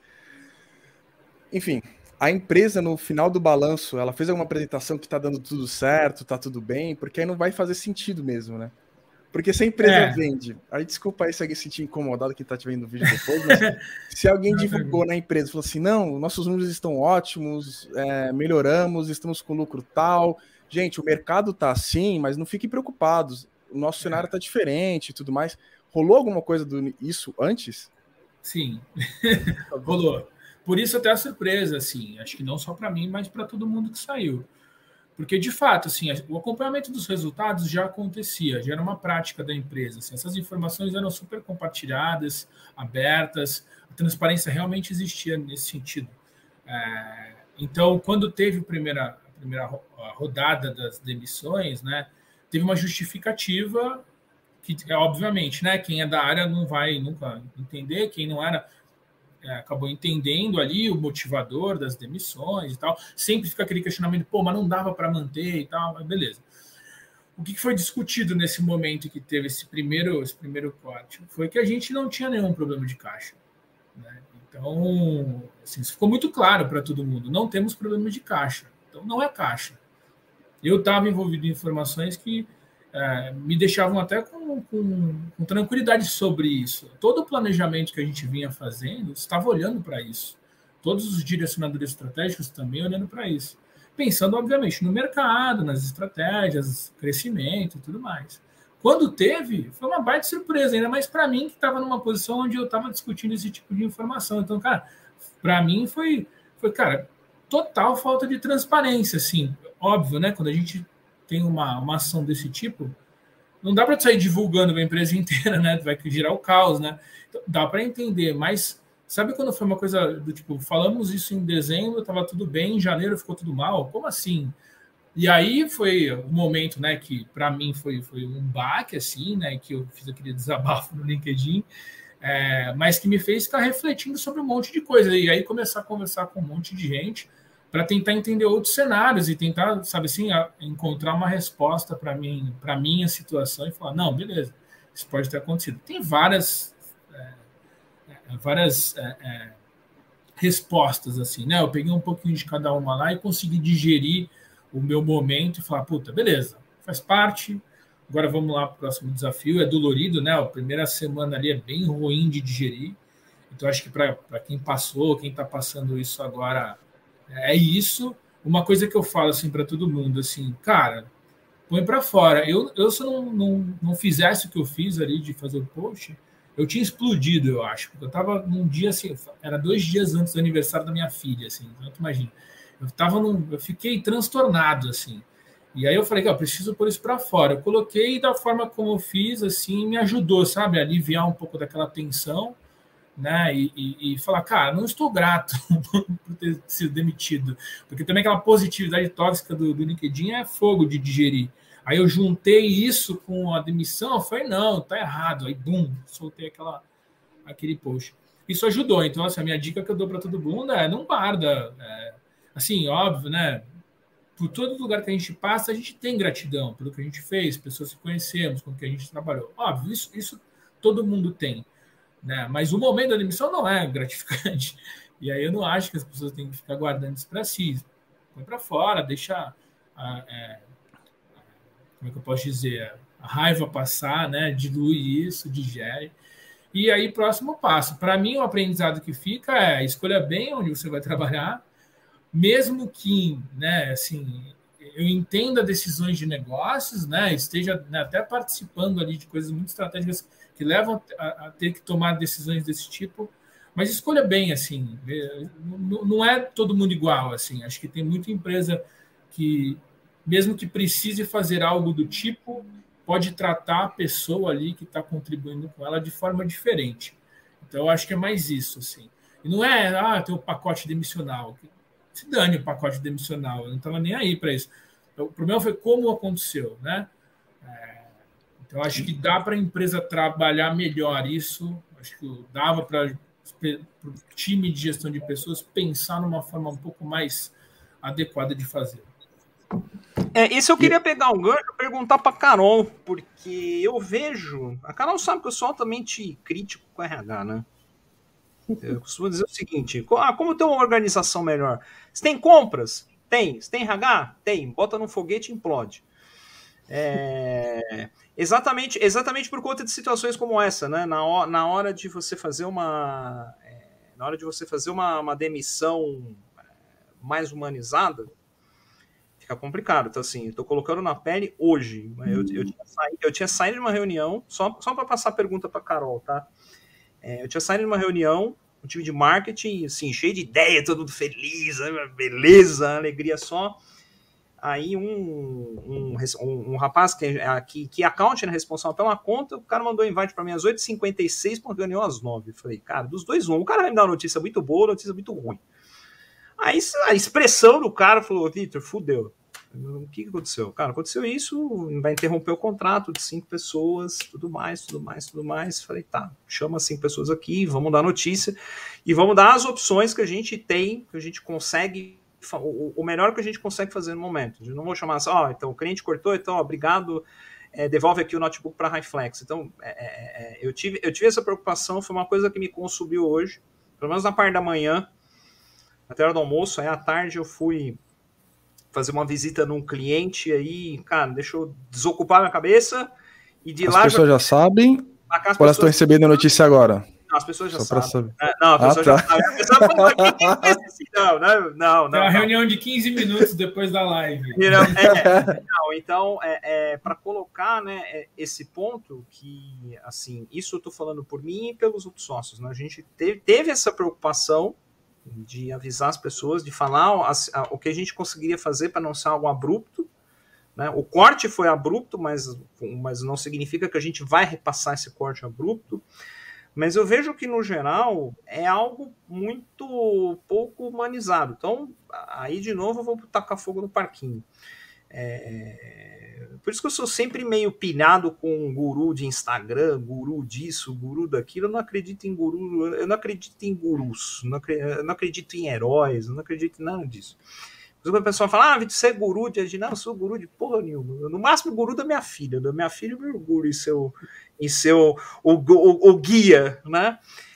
Enfim, a empresa, no final do balanço, ela fez alguma apresentação que tá dando tudo certo, tá tudo bem, porque aí não vai fazer sentido mesmo, né? Porque se a empresa é. vende... Aí, desculpa aí se alguém se sentir incomodado, quem tá te vendo no vídeo depois, mas se alguém divulgou na empresa e falou assim, não, nossos números estão ótimos, é, melhoramos, estamos com lucro tal... Gente, o mercado tá assim, mas não fiquem preocupados. O nosso é. cenário tá diferente e tudo mais. Rolou alguma coisa disso antes? Sim, rolou. Por isso até a surpresa, assim, acho que não só para mim, mas para todo mundo que saiu. Porque, de fato, assim, o acompanhamento dos resultados já acontecia, já era uma prática da empresa. Assim, essas informações eram super compartilhadas, abertas, a transparência realmente existia nesse sentido. É, então, quando teve a primeira, a primeira rodada das demissões, né, teve uma justificativa que, obviamente, né, quem é da área não vai nunca entender, quem não era é, acabou entendendo ali o motivador das demissões e tal. Sempre fica aquele questionamento, pô, mas não dava para manter e tal, mas beleza. O que foi discutido nesse momento que teve esse primeiro, esse primeiro corte foi que a gente não tinha nenhum problema de caixa, né? Então, assim, isso ficou muito claro para todo mundo, não temos problema de caixa, então não é caixa. Eu estava envolvido em informações que é, me deixavam até com, com, com tranquilidade sobre isso. Todo o planejamento que a gente vinha fazendo estava olhando para isso. Todos os direcionadores estratégicos também olhando para isso. Pensando, obviamente, no mercado, nas estratégias, crescimento e tudo mais. Quando teve, foi uma baita surpresa, ainda mais para mim, que estava numa posição onde eu estava discutindo esse tipo de informação. Então, cara, para mim foi, foi, cara, total falta de transparência, assim. Óbvio, né? Quando a gente tem uma, uma ação desse tipo, não dá para sair divulgando a empresa inteira, né? Vai girar o caos, né? Então, dá para entender, mas sabe quando foi uma coisa do tipo, falamos isso em dezembro, estava tudo bem, em janeiro ficou tudo mal? Como assim? E aí foi o momento, né, que para mim foi, foi um baque, assim, né, que eu fiz aquele desabafo no LinkedIn, é, mas que me fez ficar refletindo sobre um monte de coisa. E aí começar a conversar com um monte de gente para tentar entender outros cenários e tentar, sabe assim, a, encontrar uma resposta para mim, para minha situação e falar, não, beleza, isso pode ter acontecido. Tem várias, é, várias é, é, respostas, assim, né? Eu peguei um pouquinho de cada uma lá e consegui digerir o meu momento e falar, puta, beleza, faz parte, agora vamos lá para o próximo desafio, é dolorido, né? A primeira semana ali é bem ruim de digerir, então acho que para quem passou, quem está passando isso agora, é isso. Uma coisa que eu falo assim para todo mundo, assim, cara, põe para fora. Eu, eu se eu não, não, não fizesse o que eu fiz ali de fazer o post, eu tinha explodido, eu acho, porque eu estava num dia assim, era dois dias antes do aniversário da minha filha, assim, então tu imagina. Eu, tava num, eu fiquei transtornado, assim. E aí eu falei que eu preciso pôr isso para fora. Eu coloquei da forma como eu fiz, assim, me ajudou, sabe? A aliviar um pouco daquela tensão, né? E, e, e falar, cara, não estou grato por ter sido demitido. Porque também aquela positividade tóxica do, do LinkedIn é fogo de digerir. Aí eu juntei isso com a demissão, eu falei, não, tá errado. Aí, bum, soltei aquela, aquele post. Isso ajudou. Então, assim, a minha dica que eu dou para todo mundo é não guarda... É, assim, óbvio, né? Por todo lugar que a gente passa, a gente tem gratidão pelo que a gente fez, pessoas que conhecemos, com que a gente trabalhou. Óbvio, isso, isso todo mundo tem, né? Mas o momento da demissão não é gratificante. E aí eu não acho que as pessoas têm que ficar guardando isso para si. Põe para fora, deixa a, é, como é que eu posso dizer? A raiva passar, né? Dilui isso, digere. E aí, próximo passo. Para mim, o aprendizado que fica é escolha bem onde você vai trabalhar, mesmo que, né, assim, eu entenda decisões de negócios, né, esteja, né, até participando ali de coisas muito estratégicas que levam a, a ter que tomar decisões desse tipo, mas escolha bem, assim, não, não é todo mundo igual, assim, acho que tem muita empresa que, mesmo que precise fazer algo do tipo, pode tratar a pessoa ali que está contribuindo com ela de forma diferente. Então, eu acho que é mais isso, assim. E não é, ah, tem o pacote demissional, se dane o pacote demissional, eu não estava nem aí para isso. O problema foi como aconteceu, né? É, então, acho que dá para a empresa trabalhar melhor isso, acho que dava para o time de gestão de pessoas pensar numa forma um pouco mais adequada de fazer. É, isso eu queria pegar um gancho e perguntar para a Carol, porque eu vejo... A Carol sabe que eu sou altamente crítico com R H, né? Eu costumo dizer o seguinte, ah, como ter uma organização melhor? Você tem compras? Tem. Você tem R H? Tem. Bota num foguete e implode. É, exatamente, exatamente por conta de situações como essa, né? Na, hora, na hora de você fazer uma... É, na hora de você fazer uma, uma demissão mais humanizada, fica complicado. Então, assim, eu tô colocando na pele hoje. Eu, eu, tinha, saído, eu tinha saído de uma reunião, só, só para passar a pergunta para Carol, tá? É, eu tinha saído de uma reunião, um time de marketing, assim, cheio de ideia, todo mundo feliz, beleza, alegria só. Aí um, um, um, um rapaz que, que, que account era responsável pela conta, o cara mandou invite para mim às oito e cinquenta e seis, para reunião às nove. Eu falei, cara, dos dois, um. O cara vai me dar uma notícia muito boa, uma notícia muito ruim. Aí a expressão do cara falou, Vitor, fudeu. O que, que aconteceu? Cara, aconteceu isso, vai interromper o contrato de cinco pessoas, tudo mais, tudo mais, tudo mais. Falei, tá, chama cinco pessoas aqui, vamos dar notícia e vamos dar as opções que a gente tem, que a gente consegue, o, o melhor que a gente consegue fazer no momento. Eu não vou chamar assim, ó, oh, então o cliente cortou, então, ó, obrigado, é, devolve aqui o notebook para a Highflex. Então, é, é, eu, tive, eu tive essa preocupação, foi uma coisa que me consumiu hoje, pelo menos na parte da manhã, até a hora do almoço, aí à tarde eu fui fazer uma visita num cliente aí, cara, deixa eu desocupar minha cabeça e de as lá... As pessoas já, já sabem ou elas pessoas... estão recebendo a notícia agora? Não, as pessoas já Só sabem. É, não, as pessoas ah, tá. já sabem. A pessoa fala, assim, não, não, não. Tem uma não. reunião de quinze minutos depois da live. Não, é, não, então, é, é, para colocar, né, é, esse ponto que, assim, isso eu tô falando por mim e pelos outros sócios, né? A gente teve, teve essa preocupação de avisar as pessoas, de falar a, a, o que a gente conseguiria fazer para não ser algo abrupto, né? O corte foi abrupto, mas, mas não significa que a gente vai repassar esse corte abrupto, Mas eu vejo que, no geral, é algo muito pouco humanizado. Então, aí, de novo, eu vou tacar fogo no parquinho. É... Por isso que eu sou sempre meio pilhado com guru de Instagram, guru disso, guru daquilo. Eu não acredito em guru, eu não acredito em gurus, não acredito, eu não acredito em heróis, eu não acredito em nada disso. Quando a pessoa fala, ah, Vitor, você é guru de agir. Não, eu sou guru de porra nenhuma. No máximo, guru da minha filha. Da minha filha, eu me orgulho em ser o, em ser o, o, o, o guia, né?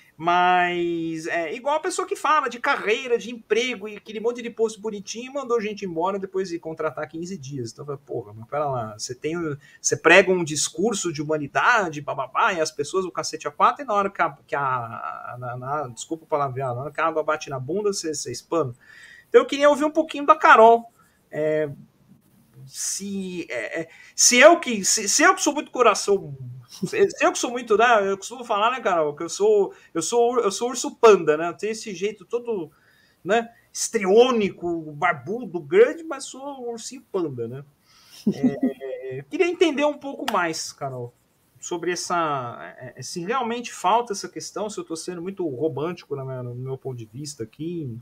Mas é igual a pessoa que fala de carreira, de emprego e aquele monte de post bonitinho e mandou gente embora depois de contratar quinze dias. Então, porra, mas pera lá, você tem, você prega um discurso de humanidade, bababá, e as pessoas, o cacete a quatro, e na hora que a, que a, a na, na, desculpa o palavreado, na hora que a água bate na bunda, você, você espana. Então eu queria ouvir um pouquinho da Carol. É, se, é, se, eu que, se, se eu que sou muito coração, se, se eu que sou muito, né, eu costumo falar, né, Carol, que eu sou, eu sou, eu sou urso panda, né, eu tenho esse jeito todo, né, estriônico, barbudo, grande, mas sou um ursinho panda, né. É, queria entender um pouco mais, Carol, sobre essa, se realmente falta essa questão, se eu estou sendo muito romântico no meu, no meu ponto de vista aqui.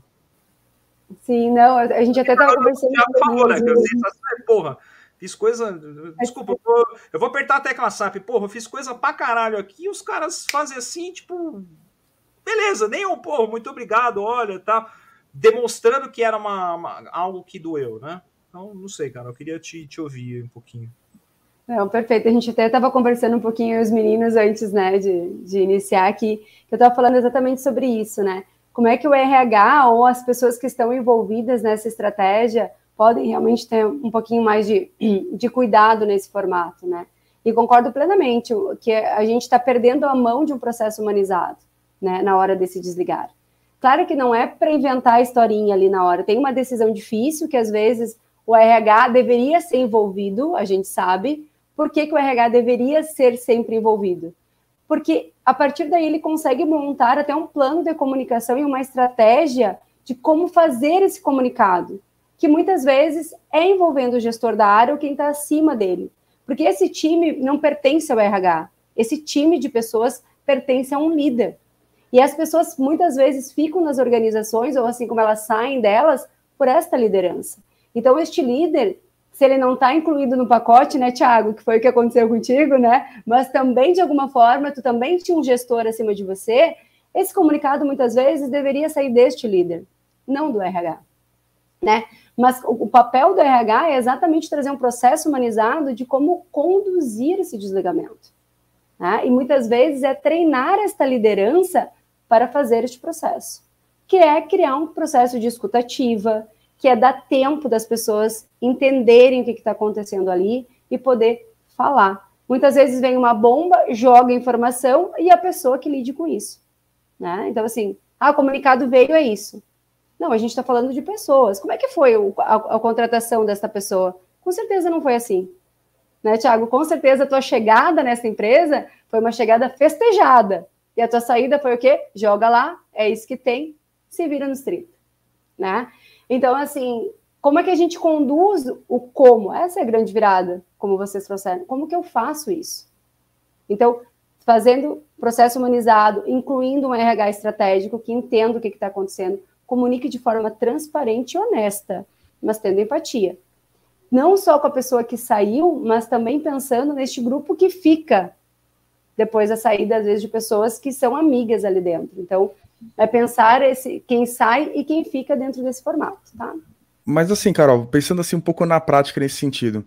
Sim, não, a gente até estava conversando. Já falou, né? Que eu sei, porra, fiz coisa. Desculpa, eu vou, eu vou apertar a tecla S A P. Porra, eu fiz coisa pra caralho aqui e os caras fazem assim, tipo. Beleza, nem um porra, muito obrigado, olha, tá. Demonstrando que era uma, uma, algo que doeu, né? Então, não sei, cara, eu queria te, te ouvir um pouquinho. Não, perfeito. A gente até estava conversando um pouquinho os meninos antes, né, de, de iniciar aqui, que eu estava falando exatamente sobre isso, né? Como é que o R H ou as pessoas que estão envolvidas nessa estratégia podem realmente ter um pouquinho mais de, de cuidado nesse formato, né? E concordo plenamente que a gente está perdendo a mão de um processo humanizado, né, na hora desse desligar. Claro que não é para inventar a historinha ali na hora, tem uma decisão difícil que às vezes o R H deveria ser envolvido, a gente sabe. Por que que o R H deveria ser sempre envolvido? Porque a partir daí ele consegue montar até um plano de comunicação e uma estratégia de como fazer esse comunicado, que muitas vezes é envolvendo o gestor da área ou quem está acima dele. Porque esse time não pertence ao R H, esse time de pessoas pertence a um líder. E as pessoas muitas vezes ficam nas organizações, ou assim como elas saem delas, por esta liderança. Então este líder, se ele não está incluído no pacote, né, Thiago, que foi o que aconteceu contigo, né, mas também, de alguma forma, tu também tinha um gestor acima de você, esse comunicado, muitas vezes, deveria sair deste líder, não do R H, né? Mas o, o papel do R H é exatamente trazer um processo humanizado de como conduzir esse desligamento, né? E muitas vezes é treinar esta liderança para fazer este processo, que é criar um processo de escuta ativa, que é dar tempo das pessoas entenderem o que está acontecendo ali e poder falar. Muitas vezes vem uma bomba, joga informação e a pessoa que lide com isso, né? Então, assim, ah, o comunicado veio, é isso. Não, a gente está falando de pessoas. Como é que foi o, a, a contratação dessa pessoa? Com certeza não foi assim, né, Thiago? Com certeza a tua chegada nessa empresa foi uma chegada festejada. E a tua saída foi o quê? Joga lá, é isso que tem, se vira nos trinta, né? Então, assim, como é que a gente conduz o como? Essa é a grande virada, como vocês trouxeram. Como que eu faço isso? Então, fazendo processo humanizado, incluindo um R H estratégico que entenda o que está acontecendo, comunique de forma transparente e honesta, mas tendo empatia. Não só com a pessoa que saiu, mas também pensando neste grupo que fica depois da saída, às vezes, de pessoas que são amigas ali dentro. Então, é pensar esse, quem sai e quem fica dentro desse formato, tá? Mas assim, Carol, pensando assim um pouco na prática nesse sentido,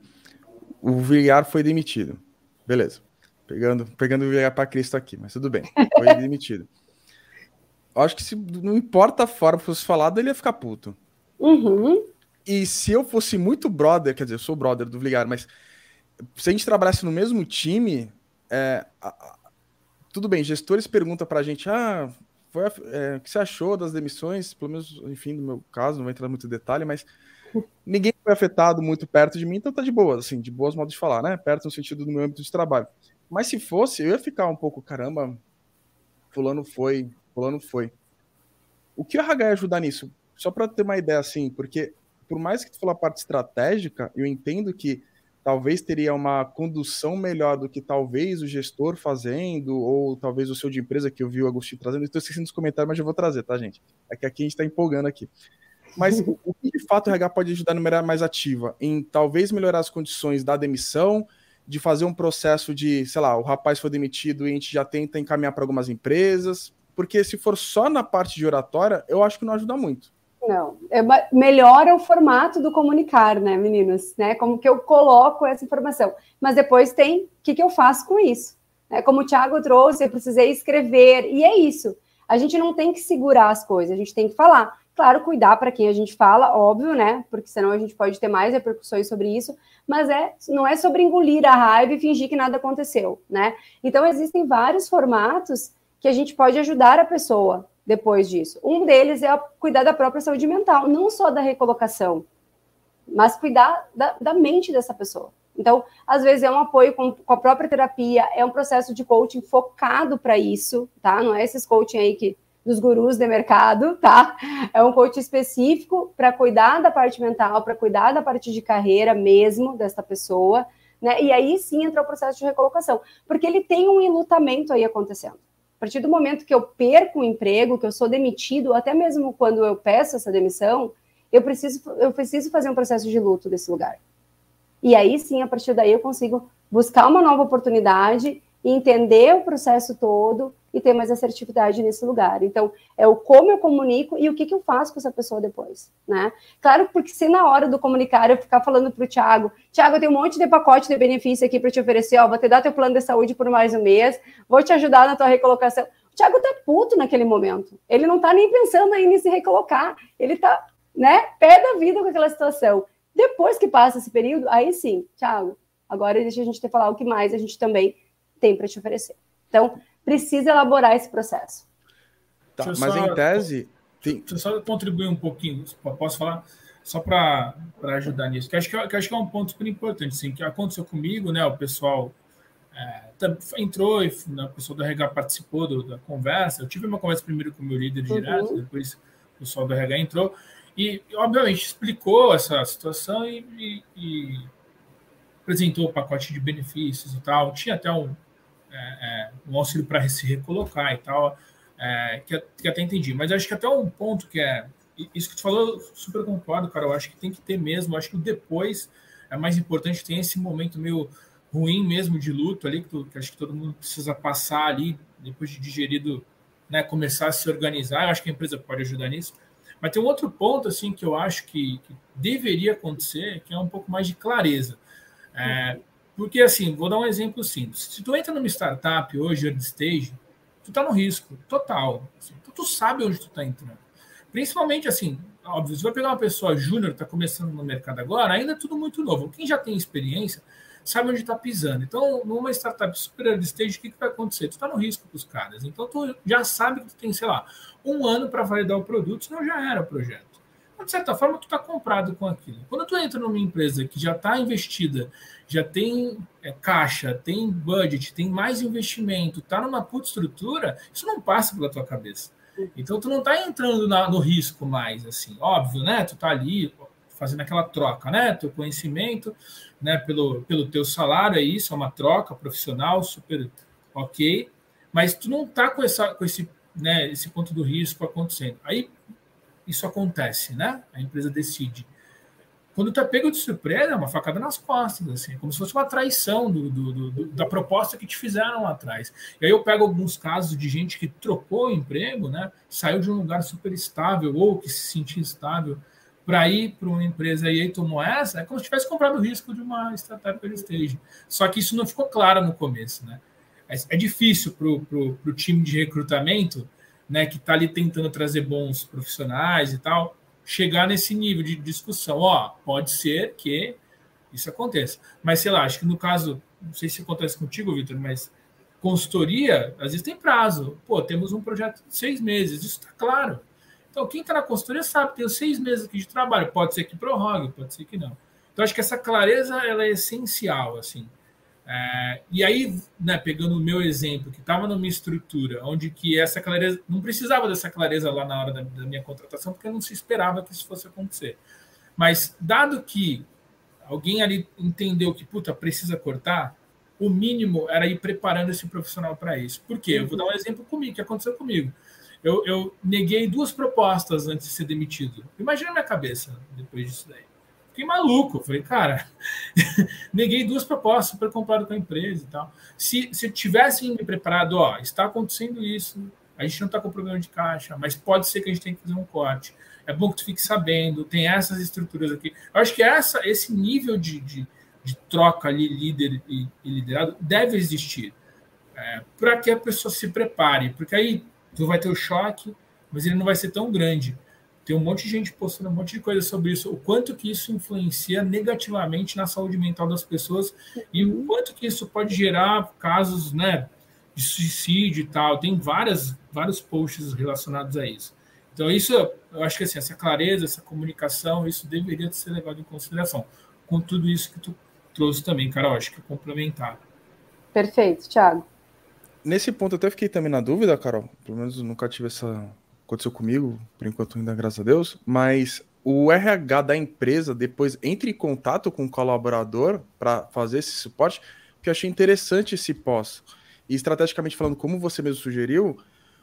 o Villar foi demitido. Beleza. Pegando, pegando o Villar para Cristo aqui, mas tudo bem. Foi demitido. Eu acho que se não importa a forma que fosse falado, ele ia ficar puto. Uhum. E se eu fosse muito brother, quer dizer, eu sou brother do Villar, mas se a gente trabalhasse no mesmo time, é, a, a, tudo bem, gestores perguntam pra gente, ah, foi, é, o que você achou das demissões? Pelo menos, enfim, no meu caso, não vou entrar muito em detalhe, mas ninguém foi afetado muito perto de mim, então tá de boas, assim, de boas modos de falar, né? Perto no sentido do meu âmbito de trabalho. Mas se fosse, eu ia ficar um pouco, caramba, fulano foi, fulano foi. O que o R H ia ajudar nisso? Só para ter uma ideia, assim, porque por mais que tu falou a parte estratégica, eu entendo que talvez teria uma condução melhor do que talvez o gestor fazendo, ou talvez o seu de empresa, que eu vi o Agostinho trazendo. Estou esquecendo dos comentários, mas eu vou trazer, tá, gente? É que aqui a gente está empolgando aqui. Mas o que de fato o R H pode ajudar de maneira mais ativa? Em talvez melhorar as condições da demissão, de fazer um processo de, sei lá, o rapaz foi demitido e a gente já tenta encaminhar para algumas empresas, porque se for só na parte de oratória, eu acho que não ajuda muito. Não, é, melhora o formato do comunicar, né, meninos? Né? Como que eu coloco essa informação. Mas depois tem o que, que eu faço com isso. Né? Como o Thiago trouxe, eu precisei escrever, e é isso. A gente não tem que segurar as coisas, a gente tem que falar. Claro, cuidar para quem a gente fala, óbvio, né? Porque senão a gente pode ter mais repercussões sobre isso, mas é, não é sobre engolir a raiva e fingir que nada aconteceu, né? Então, existem vários formatos que a gente pode ajudar a pessoa depois disso. Um deles é cuidar da própria saúde mental, não só da recolocação, mas cuidar da, da mente dessa pessoa. Então, às vezes é um apoio com, com a própria terapia, é um processo de coaching focado para isso, tá? Não é esses coaching aí que dos gurus de mercado, tá? É um coach específico para cuidar da parte mental, para cuidar da parte de carreira mesmo desta pessoa, né? E aí sim entra o processo de recolocação, porque ele tem um enlutamento aí acontecendo. A partir do momento que eu perco o emprego, que eu sou demitido, até mesmo quando eu peço essa demissão, eu preciso, eu preciso fazer um processo de luto desse lugar. E aí sim, a partir daí eu consigo buscar uma nova oportunidade, entender o processo todo e ter mais assertividade nesse lugar. Então, é o como eu comunico e o que, que eu faço com essa pessoa depois, né? Claro, porque se na hora do comunicar eu ficar falando para o Thiago, Thiago, eu tenho um monte de pacote de benefício aqui para te oferecer, ó, vou te dar teu plano de saúde por mais um mês, vou te ajudar na tua recolocação. O Thiago tá puto naquele momento. Ele não tá nem pensando ainda em se recolocar. Ele tá, né, pé da vida com aquela situação. Depois que passa esse período, aí sim, Thiago, agora deixa a gente te falar o que mais a gente também tem para te oferecer. Então, precisa elaborar esse processo. Tá, mas só, em tese... Tem... Deixa eu só contribuir um pouquinho, posso falar? Só para ajudar nisso, que acho que, que acho que é um ponto super importante, assim, que aconteceu comigo, né? O pessoal é, entrou, e né, o pessoal do R H participou do, da conversa. Eu tive uma conversa primeiro com o meu líder direto, uhum. Depois o pessoal do R H entrou, e, obviamente, explicou essa situação e, e, e apresentou o pacote de benefícios e tal. Tinha até um É, é, um auxílio para se recolocar e tal, é, que, que até entendi. Mas acho que até um ponto que é... Isso que tu falou, super concordo, cara. Eu acho que tem que ter mesmo. Eu acho que o depois é mais importante. Tem esse momento meio ruim mesmo de luto ali, que, tu, que acho que todo mundo precisa passar ali, depois de digerido, né, começar a se organizar. Eu acho que a empresa pode ajudar nisso. Mas tem um outro ponto assim, que eu acho que, que deveria acontecer, que é um pouco mais de clareza. É, Porque, assim, vou dar um exemplo simples. Se tu entra numa startup hoje, early stage, tu tá no risco total. Assim, tu, tu sabe onde tu tá entrando. Principalmente, assim, óbvio, se vai pegar uma pessoa júnior que tá começando no mercado agora, ainda é tudo muito novo. Quem já tem experiência sabe onde tá pisando. Então, numa startup super early stage, o que, que vai acontecer? Tu tá no risco com os caras. Então, tu já sabe que tu tem, sei lá, um ano para validar o produto, senão já era o projeto. De certa forma, tu está comprado com aquilo. Quando tu entra numa empresa que já está investida, já tem é, caixa, tem budget, tem mais investimento, está numa puta estrutura, isso não passa pela tua cabeça. Então, tu não está entrando na, no risco mais, assim. Óbvio, né? Tu está ali fazendo aquela troca, né? Teu conhecimento, né? Pelo, pelo teu salário, é isso, é uma troca profissional, super ok. Mas tu não está com, essa, com esse, né, esse ponto do risco acontecendo. Aí, isso acontece, né? A empresa decide. Quando tu é pego de surpresa, é uma facada nas costas, assim, como se fosse uma traição do, do, do, da proposta que te fizeram lá atrás. E aí eu pego alguns casos de gente que trocou o emprego, né? Saiu de um lugar super estável ou que se sentia estável para ir para uma empresa e aí tomou essa, é como se tivesse comprado o risco de uma startup early stage. Só que isso não ficou claro no começo, né? É, é difícil para o time de recrutamento, né, que está ali tentando trazer bons profissionais e tal, chegar nesse nível de discussão. Ó, pode ser que isso aconteça. Mas, sei lá, acho que no caso, não sei se acontece contigo, Vitor, mas consultoria, às vezes tem prazo. Pô, temos um projeto de seis meses, isso está claro. Então, quem está na consultoria sabe, tem os seis meses aqui de trabalho, pode ser que prorrogue, pode ser que não. Então, acho que essa clareza ela é essencial, assim. É, e aí, né, pegando o meu exemplo, que estava numa estrutura onde que essa clareza, não precisava dessa clareza lá na hora da, da minha contratação, porque não se esperava que isso fosse acontecer. Mas, dado que alguém ali entendeu que, puta, precisa cortar, o mínimo era ir preparando esse profissional para isso. Por quê? Eu vou dar um exemplo comigo, que aconteceu comigo. Eu, eu neguei duas propostas antes de ser demitido. Imagina a minha cabeça depois disso daí. Fiquei maluco. Falei, cara, neguei duas propostas super comprado com a empresa e tal. Se, se tivessem me preparado, ó, está acontecendo isso, a gente não está com problema de caixa, mas pode ser que a gente tenha que fazer um corte. É bom que tu fique sabendo, tem essas estruturas aqui. Eu acho que essa, esse nível de, de, de troca ali, líder e, e liderado, deve existir. É, para que a pessoa se prepare. Porque aí tu vai ter o choque, mas ele não vai ser tão grande. Tem um monte de gente postando um monte de coisa sobre isso, o quanto que isso influencia negativamente na saúde mental das pessoas e o quanto que isso pode gerar casos, né, de suicídio e tal. Tem várias, vários posts relacionados a isso. Então, isso, eu acho que assim, essa clareza, essa comunicação, isso deveria ser levado em consideração. Com tudo isso que tu trouxe também, Carol, acho que é complementar. Perfeito, Thiago. Nesse ponto, eu até fiquei também na dúvida, Carol. Pelo menos nunca tive essa... Aconteceu comigo, por enquanto ainda, graças a Deus. Mas o R H da empresa depois entra em contato com o colaborador para fazer esse suporte, porque eu achei interessante esse pós. E estrategicamente falando, como você mesmo sugeriu,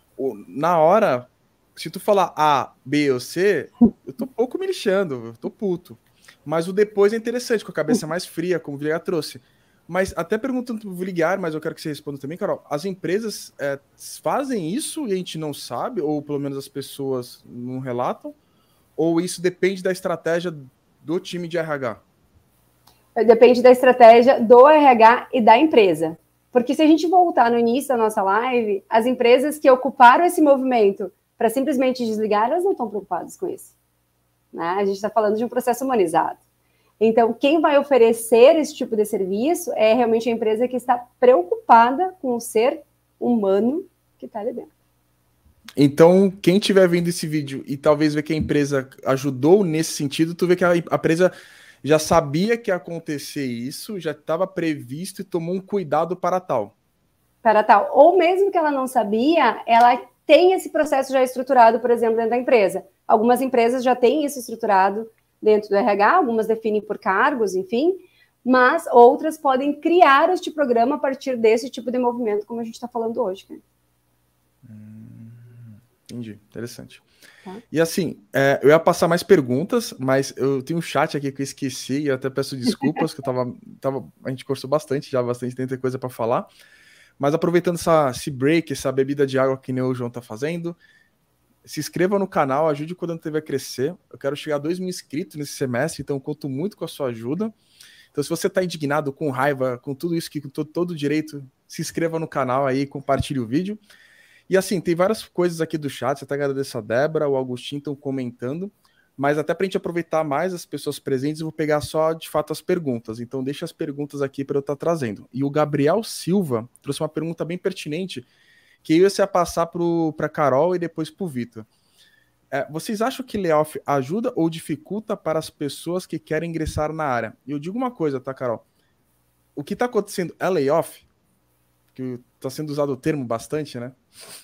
na hora, se tu falar A, B ou C, eu tô pouco me lixando, eu tô puto. Mas o depois é interessante, com a cabeça mais fria, como o Vigar trouxe. Mas até perguntando para o Vigar, mas eu quero que você responda também, Carol. As empresas é, fazem isso e a gente não sabe, ou pelo menos as pessoas não relatam? Ou isso depende da estratégia do time de R H? Depende da estratégia do R H e da empresa. Porque se a gente voltar no início da nossa live, as empresas que ocuparam esse movimento para simplesmente desligar, elas não estão preocupadas com isso. Né? A gente está falando de um processo humanizado. Então, quem vai oferecer esse tipo de serviço é realmente a empresa que está preocupada com o ser humano que está ali dentro. Então, quem estiver vendo esse vídeo e talvez ver que a empresa ajudou nesse sentido, tu vê que a empresa já sabia que ia acontecer isso, já estava previsto e tomou um cuidado para tal. Para tal. Ou mesmo que ela não sabia, ela tem esse processo já estruturado, por exemplo, dentro da empresa. Algumas empresas já têm isso estruturado dentro do R H, algumas definem por cargos, enfim, mas outras podem criar este programa a partir desse tipo de movimento, como a gente está falando hoje. Né? Hum, entendi, interessante. Tá. E assim, é, eu ia passar mais perguntas, mas eu tenho um chat aqui que eu esqueci e eu até peço desculpas, que eu tava, tava, a gente conversou bastante, já bastante, tem coisa para falar, mas aproveitando essa, esse break, essa bebida de água que nem o João tá fazendo, se inscreva no canal, ajude o Codando T V a crescer. Eu quero chegar a dois mil inscritos nesse semestre, então conto muito com a sua ajuda. Então, se você está indignado, com raiva, com tudo isso, que com todo, todo direito, se inscreva no canal aí, compartilhe o vídeo. E assim, tem várias coisas aqui do chat, até agradeço a Débora, o Agostinho estão comentando, mas até para a gente aproveitar mais as pessoas presentes, eu vou pegar só, de fato, as perguntas. Então, deixa as perguntas aqui para eu estar trazendo. E o Gabriel Silva trouxe uma pergunta bem pertinente, que eu ia passar para a Carol e depois para o Vitor. É, vocês acham que layoff ajuda ou dificulta para as pessoas que querem ingressar na área? E eu digo uma coisa, tá, Carol? O que está acontecendo é layoff? Que está sendo usado o termo bastante, né?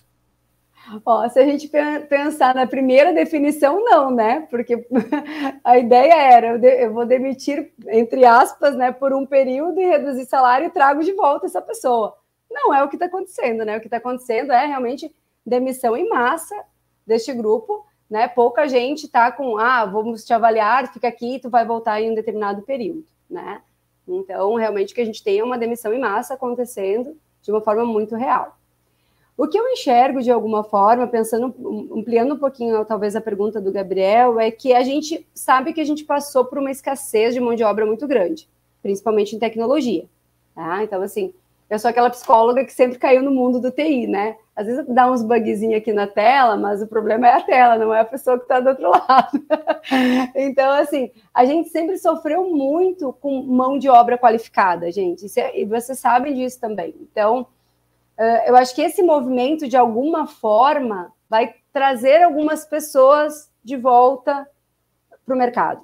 Ó, se a gente pensar na primeira definição, não, né? Porque a ideia era, eu vou demitir, entre aspas, né, por um período e reduzir salário e trago de volta essa pessoa. Não é o que está acontecendo, né? O que está acontecendo é realmente demissão em massa deste grupo, né? Pouca gente está com, ah, vamos te avaliar, fica aqui, tu vai voltar em um determinado período, né? Então, realmente, o que a gente tem é uma demissão em massa acontecendo de uma forma muito real. O que eu enxergo, de alguma forma, pensando, ampliando um pouquinho, talvez, a pergunta do Gabriel, é que a gente sabe que a gente passou por uma escassez de mão de obra muito grande, principalmente em tecnologia, tá? Então, assim, eu sou aquela psicóloga que sempre caiu no mundo do T I, né? Às vezes dá uns bugzinhos aqui na tela, mas o problema é a tela, não é a pessoa que está do outro lado. Então, assim, a gente sempre sofreu muito com mão de obra qualificada, gente. E vocês sabem disso também. Então, eu acho que esse movimento, de alguma forma, vai trazer algumas pessoas de volta para o mercado.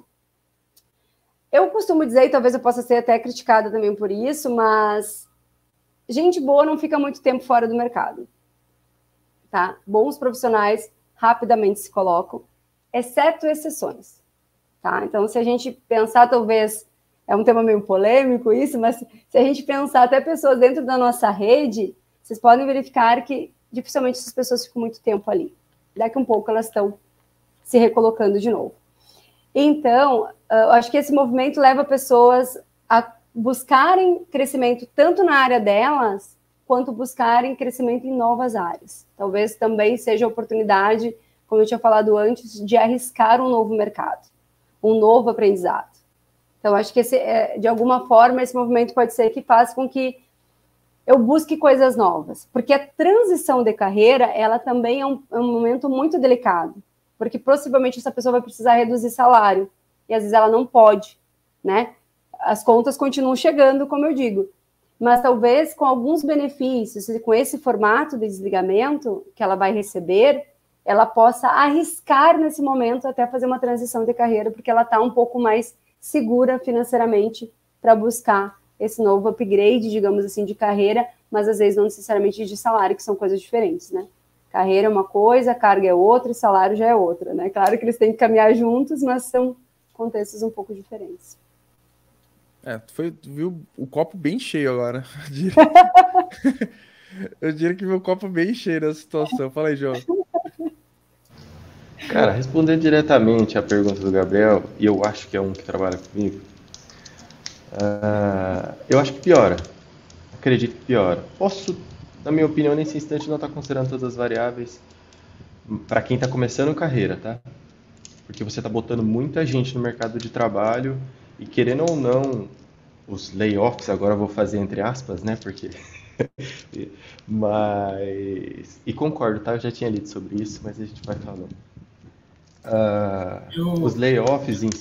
Eu costumo dizer, e talvez eu possa ser até criticada também por isso, mas gente boa não fica muito tempo fora do mercado. Tá? Bons profissionais rapidamente se colocam, exceto exceções. Tá? Então, se a gente pensar, talvez, é um tema meio polêmico isso, mas se a gente pensar até pessoas dentro da nossa rede, vocês podem verificar que dificilmente essas pessoas ficam muito tempo ali. Daqui a um pouco elas estão se recolocando de novo. Então, eu acho que esse movimento leva pessoas a buscarem crescimento tanto na área delas, quanto buscarem crescimento em novas áreas. Talvez também seja a oportunidade, como eu tinha falado antes, de arriscar um novo mercado, um novo aprendizado. Então, acho que, esse, de alguma forma, esse movimento pode ser que faça com que eu busque coisas novas. Porque a transição de carreira, ela também é um, é um momento muito delicado. Porque, possivelmente, essa pessoa vai precisar reduzir salário. E, às vezes, ela não pode, né? As contas continuam chegando, como eu digo. Mas, talvez, com alguns benefícios, com esse formato de desligamento que ela vai receber, ela possa arriscar, nesse momento, até fazer uma transição de carreira, porque ela está um pouco mais segura financeiramente para buscar esse novo upgrade, digamos assim, de carreira, mas às vezes não necessariamente de salário, que são coisas diferentes, né? Carreira é uma coisa, carga é outra e salário já é outra, né? Claro que eles têm que caminhar juntos, mas são contextos um pouco diferentes. É, tu foi, tu viu o copo bem cheio agora. Eu diria, eu diria que viu o copo bem cheio nessa situação. Fala aí, João. Cara, respondendo diretamente à pergunta do Gabriel, e eu acho que é um que trabalha comigo, uh, eu acho que piora. Acredito que piora. Posso, na minha opinião, nesse instante não estar considerando todas as variáveis para quem está começando carreira, tá? Porque você está botando muita gente no mercado de trabalho e, querendo ou não, os layoffs, agora eu vou fazer entre aspas, né? Porque... mas... E concordo, tá? Eu já tinha lido sobre isso, mas a gente vai falando. Uh, eu... Os layoffs em...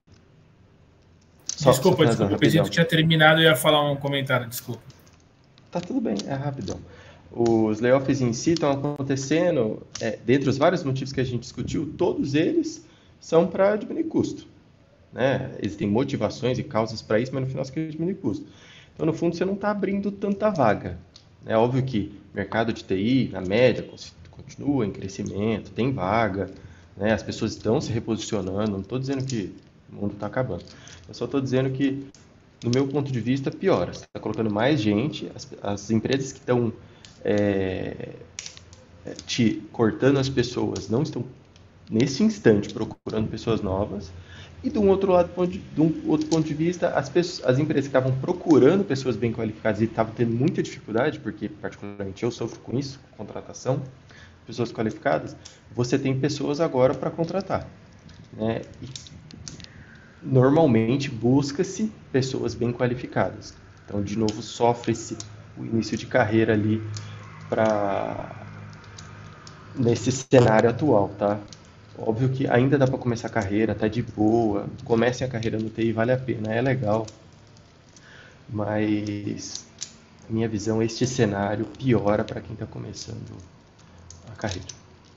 Só, desculpa, só desculpa, eu pensei que tinha terminado e ia falar um comentário, desculpa. Tá tudo bem, é rapidão. Os layoffs em si estão acontecendo, é, dentre os vários motivos que a gente discutiu, todos eles são para diminuir custo. Né? Existem motivações e causas para isso, mas no final você quer diminuir custo. Então, no fundo, você não está abrindo tanta vaga. É óbvio que o mercado de T I, na média, continua em crescimento, tem vaga, né? As pessoas estão se reposicionando, não estou dizendo que o mundo está acabando. Eu só estou dizendo que, no meu ponto de vista, piora. Você está colocando mais gente, as, as empresas que estão é, te cortando as pessoas não estão, nesse instante, procurando pessoas novas. E, de um outro lado, de um outro ponto de vista, as, pessoas, as empresas que estavam procurando pessoas bem qualificadas e estavam tendo muita dificuldade, porque, particularmente, eu sofro com isso, com contratação, pessoas qualificadas, você tem pessoas agora para contratar. Né? E, normalmente, busca-se pessoas bem qualificadas. Então, de novo, sofre-se o início de carreira ali pra... nesse cenário atual, tá? Óbvio que ainda dá para começar a carreira, tá de boa, comecem a carreira no T I, vale a pena, é legal. Mas, a minha visão, este cenário piora para quem está começando a carreira.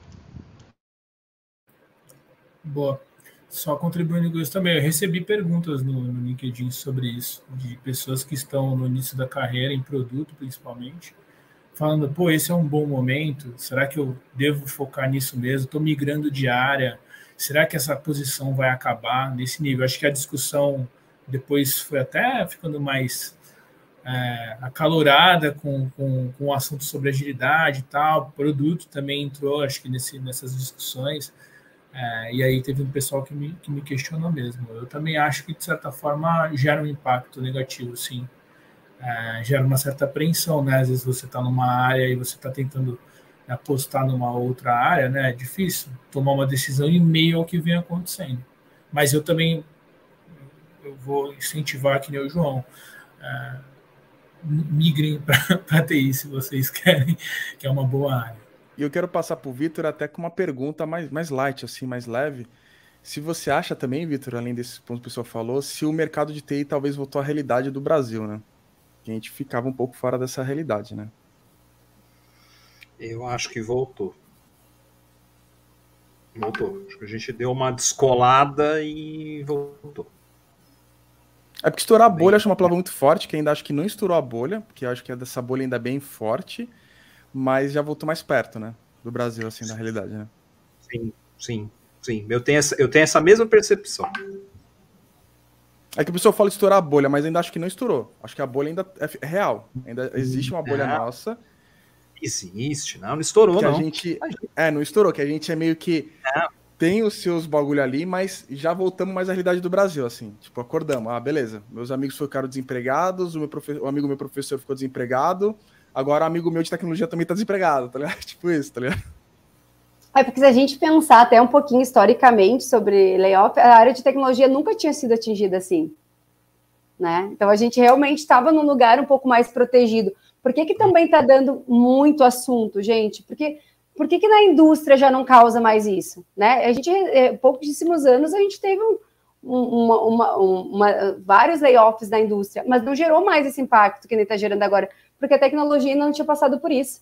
Boa. Só contribuindo com isso também, eu recebi perguntas no, no LinkedIn sobre isso, de pessoas que estão no início da carreira, em produto principalmente, falando, pô, esse é um bom momento, será que eu devo focar nisso mesmo? Estou migrando de área, será que essa posição vai acabar nesse nível? Acho que a discussão depois foi até ficando mais é, acalorada com, com, com o assunto sobre agilidade e tal, o produto também entrou, acho que nesse, nessas discussões, é, e aí teve um pessoal que me, que me questionou mesmo. Eu também acho que, de certa forma, gera um impacto negativo, sim. É, gera uma certa apreensão, né? Às vezes você está numa área e você está tentando apostar numa outra área, né? É difícil tomar uma decisão em meio ao que vem acontecendo. Mas eu também eu vou incentivar, que nem o João, é, migrem para T I se vocês querem, que é uma boa área. E eu quero passar para o Vitor até com uma pergunta mais, mais light, assim, mais leve. Se você acha também, Vitor, além desse ponto que o pessoal falou, se o mercado de T I talvez voltou à realidade do Brasil, né? Que a gente ficava um pouco fora dessa realidade, né? Eu acho que voltou. Voltou. Acho que a gente deu uma descolada e voltou. É porque estourar a bolha, acho uma palavra muito forte, que ainda acho que não estourou a bolha, porque eu acho que dessa bolha ainda bem forte, mas já voltou mais perto, né? Do Brasil, assim, da realidade, né? Sim, sim, sim. Eu tenho essa, eu tenho essa mesma percepção. É que o pessoal fala estourar a bolha, mas ainda acho que não estourou. Acho que a bolha ainda é real. Ainda existe uma bolha é. nossa. Existe, não, não estourou, que não. A gente, é, não estourou, que a gente é meio que... É. Tem os seus bagulho ali, mas já voltamos mais à realidade do Brasil, assim. Tipo, acordamos. Ah, beleza. Meus amigos ficaram desempregados, o, meu profe... o amigo meu professor ficou desempregado, agora o amigo meu de tecnologia também tá desempregado, tá ligado? Tipo isso, tá ligado? É porque se a gente pensar até um pouquinho historicamente sobre layoff, a área de tecnologia nunca tinha sido atingida assim, né? Então a gente realmente estava num lugar um pouco mais protegido. Por que que também está dando muito assunto, gente? Porque por que que na indústria já não causa mais isso, né? A gente, é, pouquíssimos anos, a gente teve um, uma, uma, uma, vários layoffs na indústria, mas não gerou mais esse impacto que ele está gerando agora, porque a tecnologia não tinha passado por isso.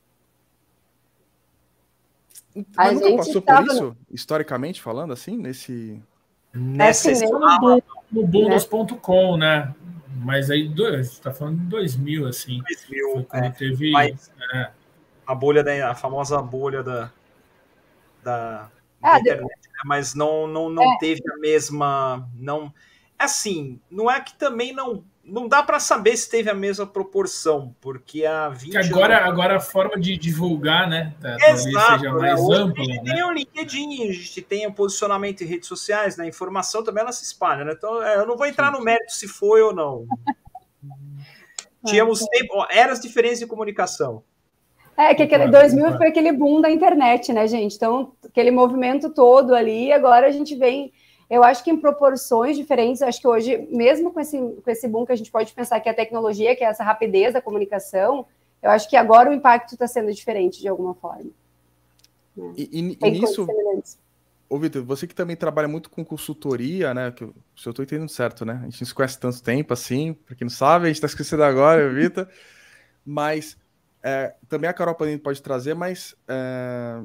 Mas a nunca passou por isso, no... historicamente falando, assim, nesse... Nessa assim, no, no boom dos ponto com, né? Mas aí, você está falando de dois mil, assim. dois mil, foi quando é, teve... Mas, é. A bolha, da, a famosa bolha da, da, ah, da internet, né? Mas não, não, não é. teve a mesma... Não, assim, não é que também não... Não dá para saber se teve a mesma proporção, porque a vinte que agora, anos... agora a forma de divulgar, né? Talvez seja mais né? ampla. A gente né? tem o LinkedIn, a gente tem o posicionamento em redes sociais, né? A informação também ela se espalha, né? Então eu não vou entrar no mérito se foi ou não. Tínhamos tempo, eras diferentes de comunicação. É, que aquele dois mil foi aquele boom da internet, né, gente? Então, aquele movimento todo ali, agora a gente vem... Eu acho que em proporções diferentes, acho que hoje, mesmo com esse, com esse boom que a gente pode pensar que é a tecnologia, que é essa rapidez da comunicação, eu acho que agora o impacto está sendo diferente de alguma forma. E, e, e nisso, ô Vitor, você que também trabalha muito com consultoria, né? Que eu, se eu estou entendendo certo, né? A gente não se conhece tanto tempo assim, para quem não sabe, a gente está esquecendo agora, Vitor. Mas é, também a Carol pode trazer, mas... É...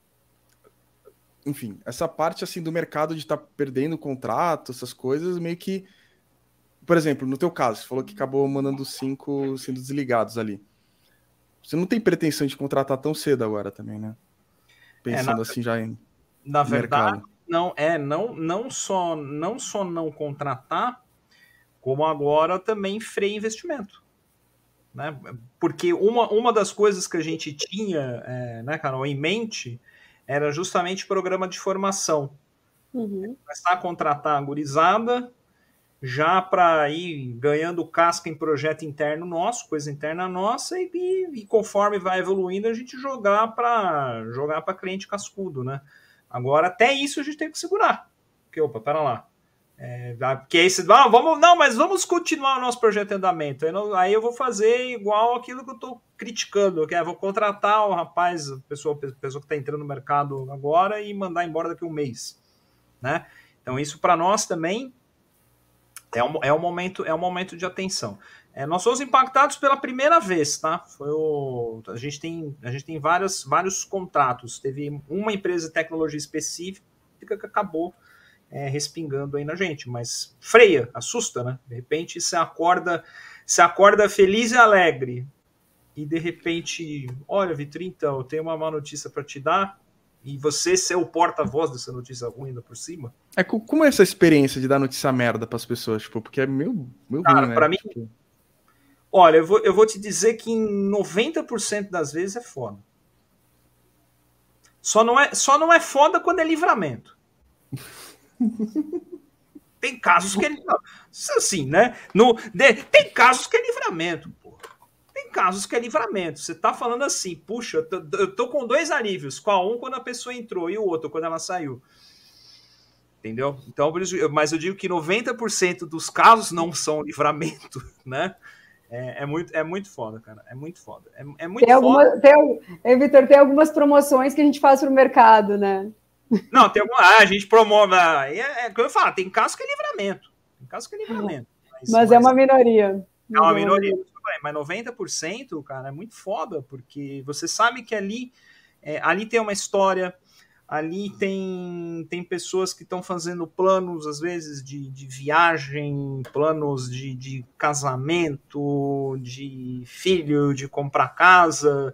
Enfim, essa parte assim do mercado de estar tá perdendo contrato, essas coisas, meio que... Por exemplo, no teu caso, você falou que acabou mandando cinco sendo desligados ali. Você não tem pretensão de contratar tão cedo agora também, né? Pensando é, na, assim já em Na verdade, mercado. não é não, não, só, não só não contratar, como agora também freia investimento. Né? Porque uma, uma das coisas que a gente tinha, é, né, Carol, em mente... era justamente programa de formação. Uhum. Começar a contratar a gurizada, já para ir ganhando casca em projeto interno nosso, coisa interna nossa, e, e conforme vai evoluindo, a gente jogar para jogar para cliente cascudo, né? Agora, até isso a gente tem que segurar. Porque, opa, pera lá. É, porque aí você, ah, vamos, não, mas vamos continuar o nosso projeto em andamento. Aí, não, aí eu vou fazer igual aquilo que eu estou criticando, que é, vou contratar o rapaz, a pessoa, a pessoa que está entrando no mercado agora e mandar embora daqui a um mês, né? Então isso para nós também é um, é um momento é um momento de atenção. É, nós somos impactados pela primeira vez, tá? Foi o, a gente tem a gente tem vários vários contratos. Teve uma empresa de tecnologia específica que acabou É, respingando aí na gente, mas freia, assusta, né? De repente você acorda, você acorda feliz e alegre, e de repente, olha, Vitor, então, eu tenho uma má notícia para te dar, e você ser o porta-voz dessa notícia ruim ainda por cima. É, como é essa experiência de dar notícia merda para as pessoas? Tipo, porque é meio, meio Cara, ruim, né? Pra mim, tipo... olha, eu vou, eu vou te dizer que em noventa por cento das vezes é foda. Só não é, só não é foda quando é livramento. Tem casos que é assim, né? No, de, tem casos que é livramento, pô. Tem casos que é livramento. Você tá falando assim, puxa, eu tô, eu tô com dois alívios. Qual um quando a pessoa entrou e o outro quando ela saiu. Entendeu? Então, mas eu digo que noventa por cento dos casos não são livramento, né? É, é, muito, é muito foda, cara. É muito foda. É, é muito tem foda. Alguma, tem, é, Vitor, tem algumas promoções que a gente faz pro mercado, né? Não, tem alguma. Ah, a gente promove. É, é o que eu falo, tem casos que é livramento. Tem casos que é livramento. Mas, mas é uma minoria. É uma minoria. Mas noventa por cento, cara, é muito foda, porque você sabe que ali, é, ali tem uma história, ali tem, tem pessoas que estão fazendo planos, às vezes, de, de viagem, planos de, de casamento, de filho, de comprar casa.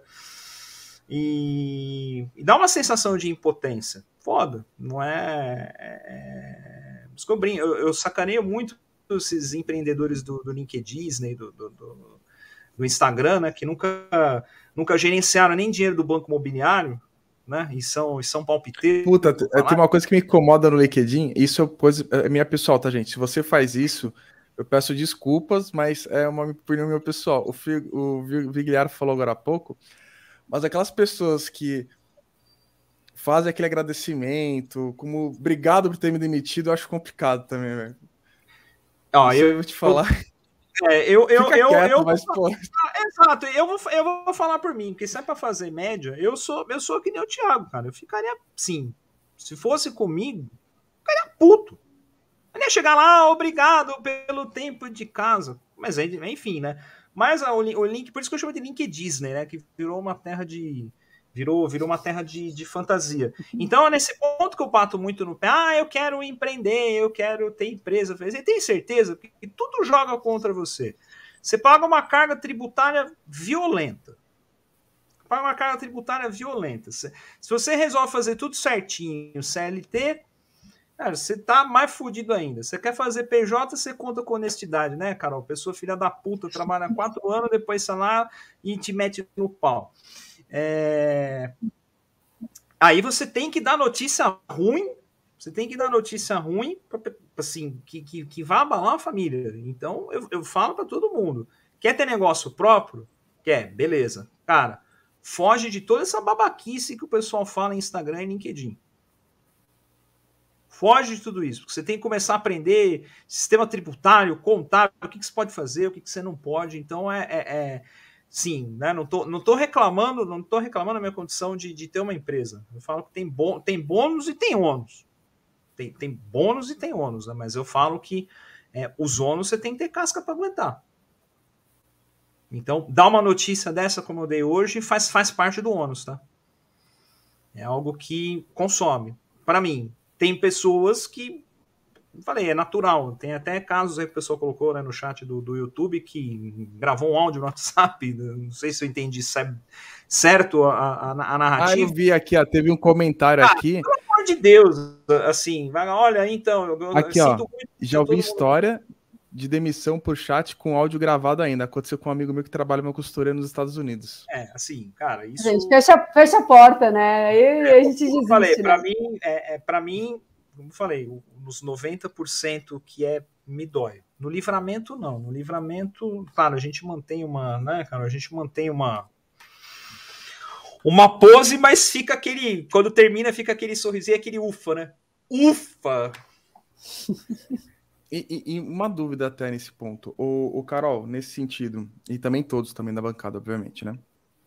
E, e dá uma sensação de impotência. Foda, não é... é... Eu, eu sacaneio muito esses empreendedores do, do LinkedIn, do, do, do, do Instagram, né, que nunca, nunca gerenciaram nem dinheiro do banco imobiliário, né, e são, e são palpiteiros. Puta, tem uma coisa que me incomoda no LinkedIn, isso é, coisa, é minha pessoal, tá, gente? Se você faz isso, eu peço desculpas, mas é uma opinião minha pessoal. O, Fig, o Vigliar falou agora há pouco, mas aquelas pessoas que fazem aquele agradecimento, como obrigado por ter me demitido, eu acho complicado também, velho. Ó, eu, eu vou te falar. É, eu, eu, Fica eu, quieto, eu, mas, vou, pô. Exato, eu vou, eu vou falar por mim, porque se é pra fazer média, eu sou, eu sou que nem o Thiago, cara. Eu ficaria, sim, se fosse comigo, eu ficaria puto. Eu ia chegar lá, obrigado pelo tempo de casa. Mas, enfim, né? Mas o, o link, por isso que eu chamo de link Disney, né? Que virou uma terra de... Virou, virou uma terra de, de fantasia. Então é nesse ponto que eu bato muito no pé. Ah, eu quero empreender, eu quero ter empresa. Você tem certeza que tudo joga contra você. Você paga uma carga tributária violenta. Paga uma carga tributária violenta. Se, se você resolve fazer tudo certinho, C L T, cara, você tá mais fudido ainda. Você quer fazer P J, você conta com honestidade, né, Carol? Pessoa filha da puta, trabalha quatro anos, depois sai lá e te mete no pau. É... Aí você tem que dar notícia ruim, você tem que dar notícia ruim, assim, que, que, que vá abalar a família. Então, eu, eu falo para todo mundo, quer ter negócio próprio? Quer, beleza. Cara, foge de toda essa babaquice que o pessoal fala em Instagram e LinkedIn. Foge de tudo isso, porque você tem que começar a aprender sistema tributário, contábil, o que, que você pode fazer, o que, que você não pode. Então, é... é, é sim, né? Não tô, não tô reclamando, não tô reclamando da minha condição de, de ter uma empresa. Eu falo que tem, bon, tem bônus e tem ônus. Tem, tem bônus e tem ônus, né? Mas eu falo que é, os ônus você tem que ter casca para aguentar. Então, dar uma notícia dessa como eu dei hoje faz, faz parte do ônus, tá? É algo que consome. Para mim, tem pessoas que falei, é natural. Tem até casos aí que o pessoal colocou, né, no chat do, do YouTube que gravou um áudio no WhatsApp. Não sei se eu entendi certo a, a, a narrativa. Ah, eu vi aqui, ó, teve um comentário ah, aqui. Pelo amor de Deus, assim, vai, olha, então, eu, aqui, eu ó, sinto muito. Já ouvi história mundo... de demissão por chat com áudio gravado ainda. Aconteceu com um amigo meu que trabalha uma costureira nos Estados Unidos. É, assim, cara, isso. A gente fecha, fecha a porta, né? Aí é, a gente desiste. Eu falei, para né? mim, é, é, para mim, como falei, nos noventa por cento que é me dói. No livramento, não. No livramento, claro, a gente mantém uma, né, cara, a gente mantém uma uma pose, mas fica aquele, quando termina, fica aquele sorrisinho, aquele ufa, né? Ufa! E, e, e uma dúvida até nesse ponto. O, o Carol, nesse sentido, e também todos também da bancada, obviamente, né?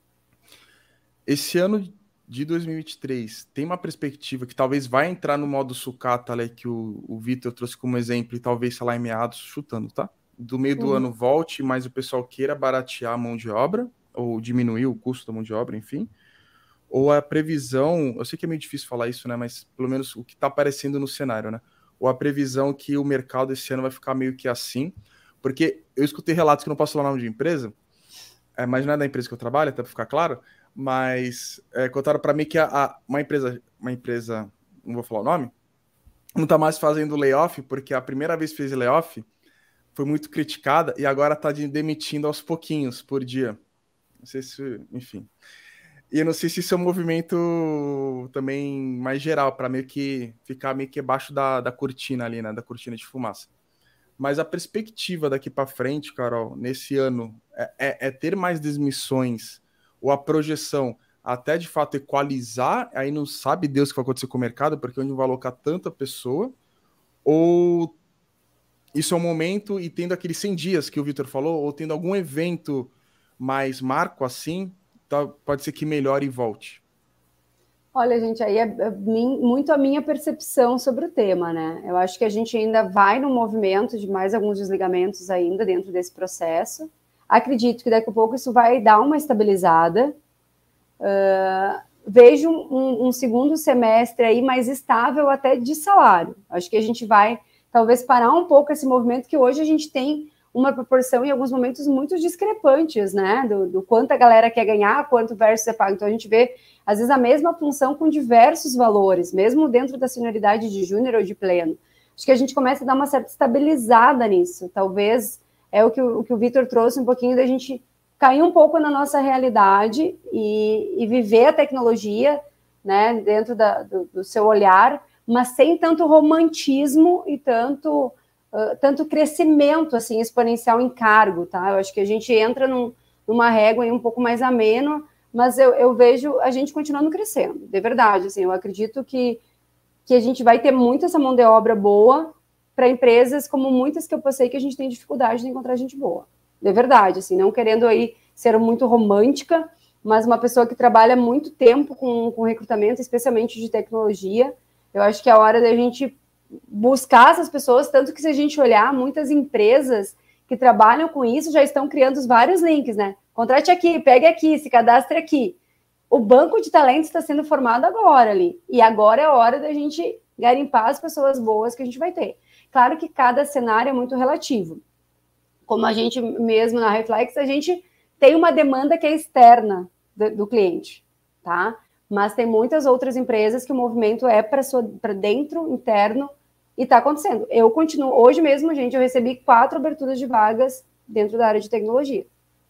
Esse ano de dois mil e vinte e três, tem uma perspectiva que talvez vai entrar no modo sucata, né, que o, o Vitor trouxe como exemplo, e talvez, sei lá, em meados, chutando, tá? Do meio do uhum. ano volte, mas o pessoal queira baratear a mão de obra, ou diminuir o custo da mão de obra, enfim. Ou a previsão, eu sei que é meio difícil falar isso, né, mas pelo menos o que está aparecendo no cenário, né? Ou a previsão que o mercado esse ano vai ficar meio que assim, porque eu escutei relatos que eu não posso falar o nome de empresa, é, mas não é da empresa que eu trabalho, até para ficar claro, mas é, contaram para mim que a, a, uma empresa, uma empresa, não vou falar o nome, não está mais fazendo layoff, porque a primeira vez que fez layoff foi muito criticada e agora está de, demitindo aos pouquinhos por dia. Não sei se, enfim. E eu não sei se isso é um movimento também mais geral, para meio que ficar meio que abaixo da, da cortina ali, né, da cortina de fumaça. Mas a perspectiva daqui para frente, Carol, nesse ano, é, é, é ter mais demissões, ou a projeção até de fato equalizar, aí não sabe Deus o que vai acontecer com o mercado, porque onde vai alocar tanta pessoa, ou isso é um momento e tendo aqueles cem dias que o Vitor falou, ou tendo algum evento mais marco assim, tá, pode ser que melhore e volte. Olha, gente, aí é muito a minha percepção sobre o tema, né? Eu acho que a gente ainda vai no movimento de mais alguns desligamentos ainda dentro desse processo. Acredito que daqui a pouco isso vai dar uma estabilizada. Uh, vejo um, um segundo semestre aí mais estável até de salário. Acho que a gente vai talvez parar um pouco esse movimento que hoje a gente tem uma proporção em alguns momentos muito discrepantes, né, do, do quanto a galera quer ganhar, quanto versus é pago. Então a gente vê, às vezes, a mesma função com diversos valores, mesmo dentro da senioridade de júnior ou de pleno. acho que a gente começa a dar uma certa estabilizada nisso. Talvez é o que o, o, que o Vitor trouxe um pouquinho da gente cair um pouco na nossa realidade e, e viver a tecnologia, né, dentro da, do, do seu olhar, mas sem tanto romantismo e tanto, uh, tanto crescimento assim, exponencial em cargo, tá? Eu acho que a gente entra num, numa régua aí um pouco mais ameno, mas eu, eu vejo a gente continuando crescendo, de verdade. Assim, eu acredito que, que a gente vai ter muito essa mão de obra boa para empresas como muitas que eu passei que a gente tem dificuldade de encontrar gente boa. De verdade, assim, não querendo aí ser muito romântica, mas uma pessoa que trabalha muito tempo com, com recrutamento, especialmente de tecnologia, eu acho que é a hora da gente buscar essas pessoas, tanto que se a gente olhar, muitas empresas que trabalham com isso já estão criando os vários links, né? Contrate aqui, pegue aqui, se cadastre aqui. O banco de talentos está sendo formado agora ali, e agora é a hora da gente garimpar as pessoas boas que a gente vai ter. Claro que cada cenário é muito relativo. Como a gente mesmo na Reflex, a gente tem uma demanda que é externa do, do cliente, tá? Mas tem muitas outras empresas que o movimento é para dentro, interno, e está acontecendo. Eu continuo, hoje mesmo, gente, eu recebi quatro aberturas de vagas dentro da área de tecnologia,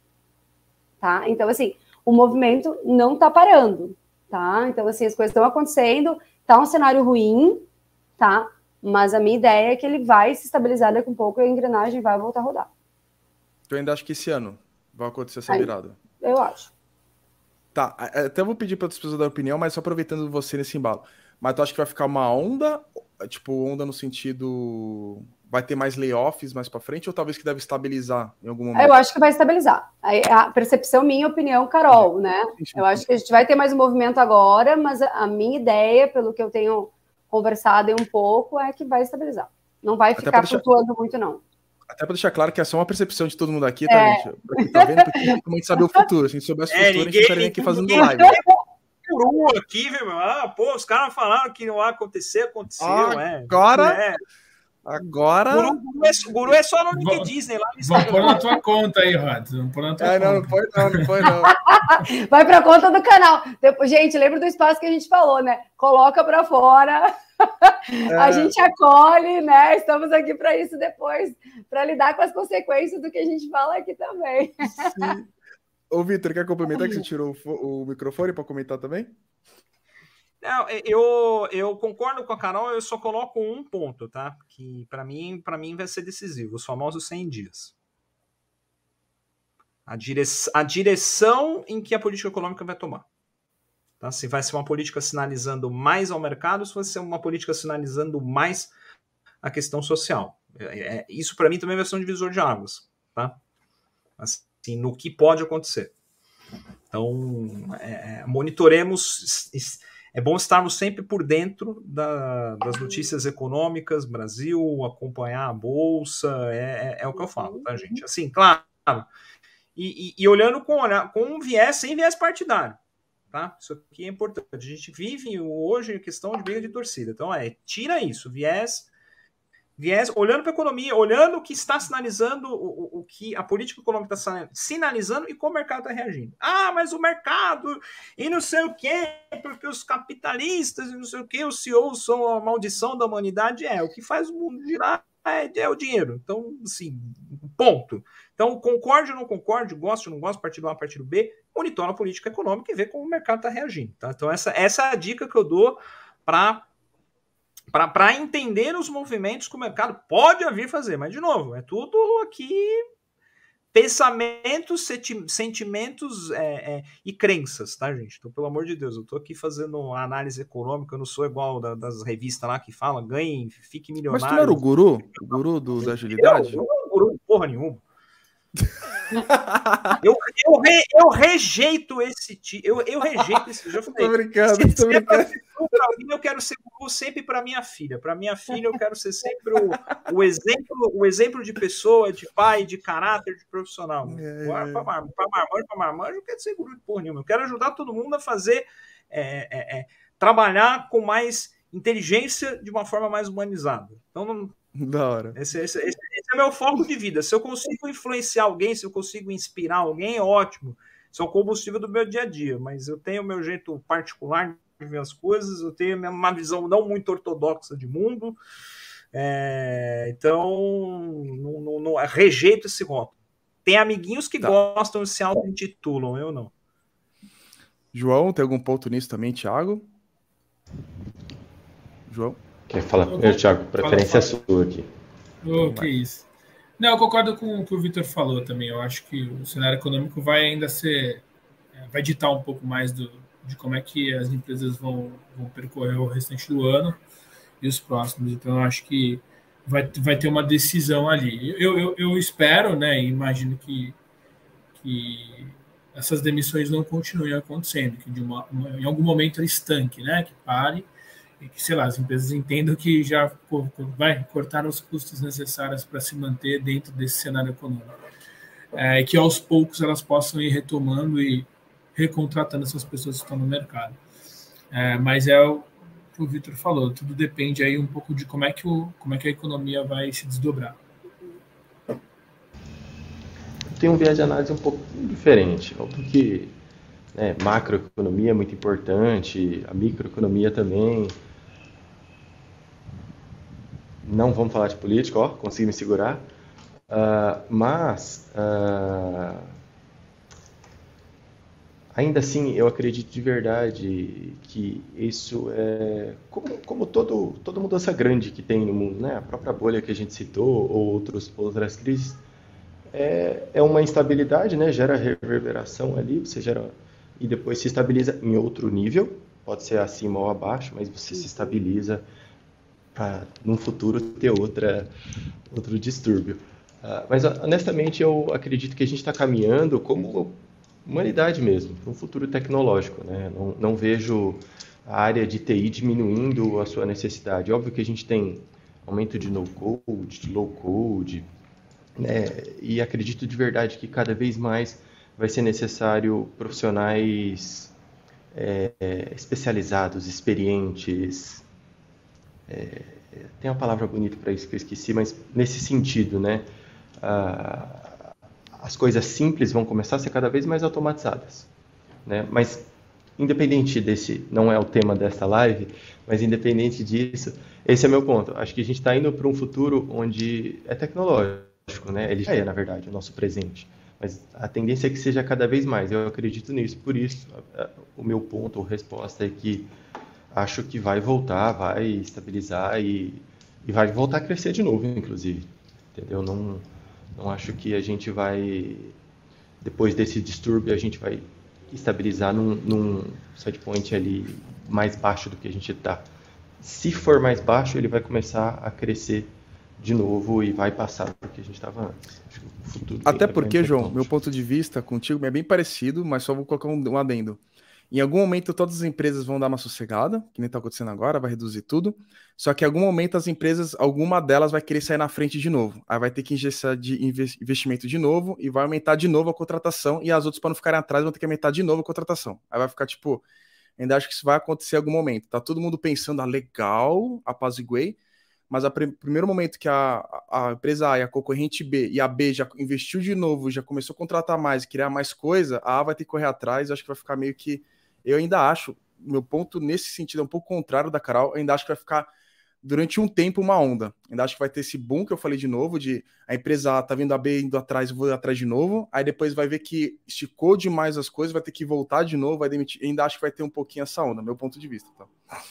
tá? Então, assim, o movimento não está parando, tá? Então, assim, as coisas estão acontecendo, tá um cenário ruim, tá? Mas a minha ideia é que ele vai se estabilizar daqui a um pouco e a engrenagem vai voltar a rodar. Eu ainda acho que esse ano vai acontecer essa virada. Eu acho. Tá, até vou pedir para outras pessoas dar opinião, mas só aproveitando você nesse embalo. Mas tu acha que vai ficar uma onda, tipo, onda no sentido... Vai ter mais layoffs mais para frente ou talvez que deve estabilizar em algum momento? Eu acho que vai estabilizar. A percepção, minha opinião, Carol, né? Eu acho que a gente vai ter mais um movimento agora, mas a minha ideia, pelo que eu tenho conversado um pouco, é que vai estabilizar. Não vai ficar flutuando deixar... muito, não. Até para deixar claro que é só uma percepção de todo mundo aqui, tá, é. gente? Pra quem tá vendo, porque a gente tem que saber o futuro. Se a gente soubesse o futuro, é, ninguém, a gente estaria aqui fazendo live. Guru aqui, viu? Ah, pô, os caras falaram que não vai acontecer, aconteceu, ah, é. Agora... É. Agora. Guru, guru, é, guru é só no link Disney lá. Vamos pôr na tua conta aí, Rod. Vamos pôr na tua é, conta. Não, não foi não, não foi não. Vai pra conta do canal. Depois, gente, lembra do espaço que a gente falou, né? Coloca pra fora. É. A gente acolhe, né? Estamos aqui para isso depois, para lidar com as consequências do que a gente fala aqui também. Sim. Ô, Vitor, quer complementar que você tirou o, o microfone para comentar também? Não, eu, eu concordo com a Carol, eu só coloco um ponto, tá? Que para mim, para mim vai ser decisivo, os famosos cem dias. A, dire... a direção em que a política econômica vai tomar. Tá? Se vai ser uma política sinalizando mais ao mercado, se vai ser uma política sinalizando mais a questão social. É, é, isso para mim também vai ser um divisor de águas. Tá? Assim, no que pode acontecer. Então, é, monitoremos... É bom estarmos sempre por dentro da, das notícias econômicas, Brasil, acompanhar a Bolsa, é, é, é o que eu falo, tá, gente? Assim, claro, e, e, e olhando com, com um viés, sem viés partidário, tá? Isso aqui é importante. A gente vive hoje a questão de briga de torcida, então é, tira isso, viés, viés olhando para a economia, olhando o que está sinalizando, o, o, o que a política econômica está sinalizando e como o mercado está reagindo. Ah, mas o mercado, e não sei o quê, porque os capitalistas, e não sei o quê, os C E Os são a maldição da humanidade. É, o que faz o mundo girar é, é o dinheiro. Então, assim, ponto. Então, concorde ou não concorde, goste ou não goste, partido A, partido B, monitora a política econômica e vê como o mercado está reagindo. Tá? Então, essa, essa é a dica que eu dou para para entender os movimentos que o mercado pode vir fazer. Mas, de novo, é tudo aqui pensamentos, sentimentos é, é, e crenças, tá, gente? Então, pelo amor de Deus, eu tô aqui fazendo análise econômica, eu não sou igual da, das revistas lá que falam, ganhe, fique milionário. Mas tu não era o guru? O guru do, da agilidade? Eu, eu não sou guru porra nenhuma. eu, eu, re, eu rejeito esse tipo. Eu, eu rejeito esse tipo. Tô brincando, tô brincando. Pra mim, eu quero ser guru sempre para minha filha. Para minha filha, eu quero ser sempre o, o, exemplo, o exemplo de pessoa, de pai, de caráter, de profissional. É... Para marmanjo, para marmanjo, eu quero ser guru de porra nenhuma. Eu quero ajudar todo mundo a fazer, é, é, é, trabalhar com mais inteligência de uma forma mais humanizada. Então, não. Da hora. Esse, esse, esse, esse é meu foco de vida. Se eu consigo influenciar alguém, se eu consigo inspirar alguém, é ótimo. Isso é o combustível do meu dia a dia. Mas eu tenho o meu jeito particular de ver as coisas, eu tenho uma visão não muito ortodoxa de mundo. É, então, não, não, não, rejeito esse rótulo. Tem amiguinhos que Tá. gostam e se auto-intitulam, eu não. João, tem algum ponto nisso também, Thiago? João? Quer falar primeiro, Thiago? Preferência é sua aqui. Oh, que isso. Não, eu concordo com o que o Vitor falou também. Eu acho que o cenário econômico vai ainda ser... vai ditar um pouco mais do, de como é que as empresas vão, vão percorrer o restante do ano e os próximos. Então, eu acho que vai, vai ter uma decisão ali. Eu, eu, eu espero, né, e imagino que, que essas demissões não continuem acontecendo, que de uma, uma, em algum momento estanque, né, que pare, e que, sei lá, as empresas entendam que já vai cortar os custos necessários para se manter dentro desse cenário econômico. É, e que aos poucos elas possam ir retomando e recontratando essas pessoas que estão no mercado. É, mas é o que o Vitor falou, tudo depende aí um pouco de como é que, o, como é que a economia vai se desdobrar. Tem um viés de análise um pouco diferente, porque né, macroeconomia é muito importante, a microeconomia também. Não vamos falar de política, ó, consegui me segurar. Uh, mas, uh, ainda assim, eu acredito de verdade que isso é, como, como todo, toda mudança grande que tem no mundo, né? A própria bolha que a gente citou, ou outros, outras crises, é, é uma instabilidade, né? Gera reverberação ali, você gera, e depois se estabiliza em outro nível, pode ser acima ou abaixo, mas você se estabiliza para, no futuro, ter outra, outro distúrbio. Uh, mas, honestamente, eu acredito que a gente está caminhando como humanidade mesmo, para um futuro tecnológico, né? Não, não vejo a área de T I diminuindo a sua necessidade. Óbvio que a gente tem aumento de no-code, de low-code, né? E acredito de verdade que cada vez mais vai ser necessário profissionais é, especializados, experientes. É, tem uma palavra bonita para isso que eu esqueci, mas nesse sentido, né? Ah, as coisas simples vão começar a ser cada vez mais automatizadas, né? Mas independente desse, não é o tema desta live, mas independente disso, esse é meu ponto. Acho que a gente está indo para um futuro onde é tecnológico, né? Ele já é, na verdade, o nosso presente. Mas a tendência é que seja cada vez mais. Eu acredito nisso. Por isso, o meu ponto ou resposta é que acho que vai voltar, vai estabilizar e, e vai voltar a crescer de novo, inclusive. Entendeu? Não, não acho que a gente vai, depois desse distúrbio, a gente vai estabilizar num, num setpoint ali mais baixo do que a gente está. Se for mais baixo, ele vai começar a crescer de novo e vai passar do que a gente estava antes. Acho que o futuro Até porque, João, meu ponto de vista contigo é bem parecido, mas só vou colocar um, um adendo. Em algum momento todas as empresas vão dar uma sossegada, que nem está acontecendo agora, vai reduzir tudo. Só que em algum momento as empresas, alguma delas vai querer sair na frente de novo. Aí vai ter que injetar de investimento de novo e vai aumentar de novo a contratação e as outras, para não ficarem atrás, vão ter que aumentar de novo a contratação. Aí vai ficar tipo, ainda acho que isso vai acontecer em algum momento. Tá todo mundo pensando, ah, legal, apaziguei, mas o pr- primeiro momento que a, a empresa A e a concorrente B e a B já investiu de novo, já começou a contratar mais, criar mais coisa, a A vai ter que correr atrás, acho que vai ficar meio que... Eu ainda acho, meu ponto nesse sentido é um pouco contrário da Carol, eu ainda acho que vai ficar durante um tempo uma onda. Ainda acho que vai ter esse boom que eu falei de novo, de a empresa A tá vindo a B indo atrás, eu vou atrás de novo, aí depois vai ver que esticou demais as coisas, vai ter que voltar de novo, vai demitir. Eu ainda acho que vai ter um pouquinho essa onda, meu ponto de vista. Tá?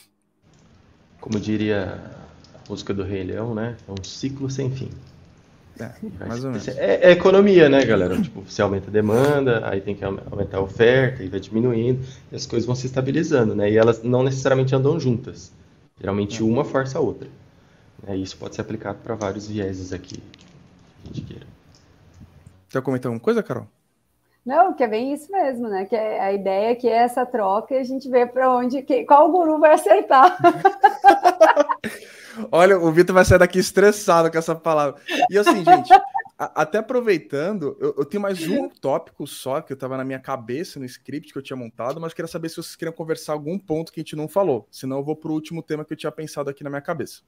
Como diria a música do Rei Leão, né? É um ciclo sem fim. É, mais ou menos. É, é economia, né, galera? Tipo, você aumenta a demanda, aí tem que aumentar a oferta, e vai diminuindo, e as coisas vão se estabilizando, né? E elas não necessariamente andam juntas. Geralmente É. uma força a outra. E isso pode ser aplicado para vários vieses aqui, que a gente queira. Quer comentar alguma coisa, Carol? Não, que é bem isso mesmo, né? Que é, a ideia é que é essa troca e a gente vê para onde, que, qual guru vai acertar. Olha, o Vitor vai sair daqui estressado com essa palavra. E assim, gente, a, até aproveitando, eu, eu tenho mais um tópico só que eu tava na minha cabeça, no script que eu tinha montado, mas eu queria saber se vocês queriam conversar algum ponto que a gente não falou. Senão eu vou pro último tema que eu tinha pensado aqui na minha cabeça.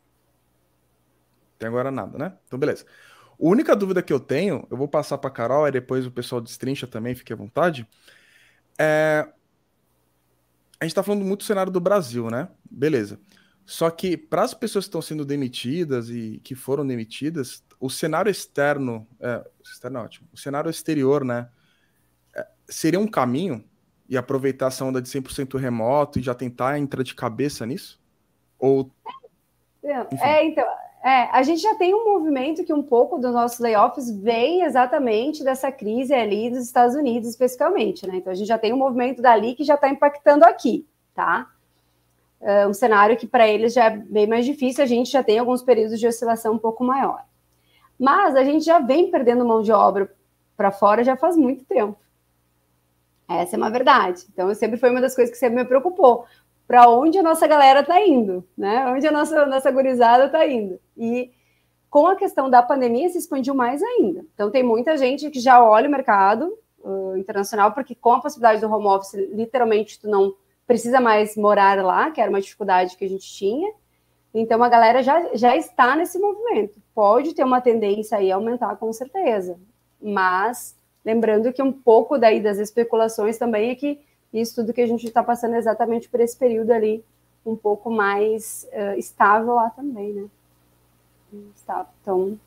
Até agora nada, né? Então, beleza. A única dúvida que eu tenho, eu vou passar pra Carol, aí depois o pessoal destrincha também, fique à vontade. É... A gente tá falando muito do cenário do Brasil, né? Beleza. Só que para as pessoas que estão sendo demitidas e que foram demitidas, o cenário externo, é, externo é ótimo, o cenário exterior, né, é, seria um caminho e aproveitar essa onda de cem por cento remoto e já tentar entrar de cabeça nisso? Ou... Enfim. É, então, é, a gente já tem um movimento que um pouco dos nossos layoffs vem exatamente dessa crise ali dos Estados Unidos, especificamente, né? Então, a gente já tem um movimento dali que já está impactando aqui, tá? É um cenário que para eles já é bem mais difícil, a gente já tem alguns períodos de oscilação um pouco maior. Mas a gente já vem perdendo mão de obra para fora já faz muito tempo. Essa é uma verdade. Então, sempre foi uma das coisas que sempre me preocupou. Para onde a nossa galera está indo, né? Onde a nossa, nossa gurizada está indo. E com a questão da pandemia se expandiu mais ainda. Então, tem muita gente que já olha o mercado uh, internacional, porque com a possibilidade do home office, literalmente, tu não precisa mais morar lá, que era uma dificuldade que a gente tinha. Então, a galera já, já está nesse movimento. Pode ter uma tendência aí a aumentar, com certeza. Mas... lembrando que um pouco daí das especulações também é que isso tudo que a gente está passando é exatamente por esse período ali, um pouco mais uh, estável lá também, né? Estável. Então,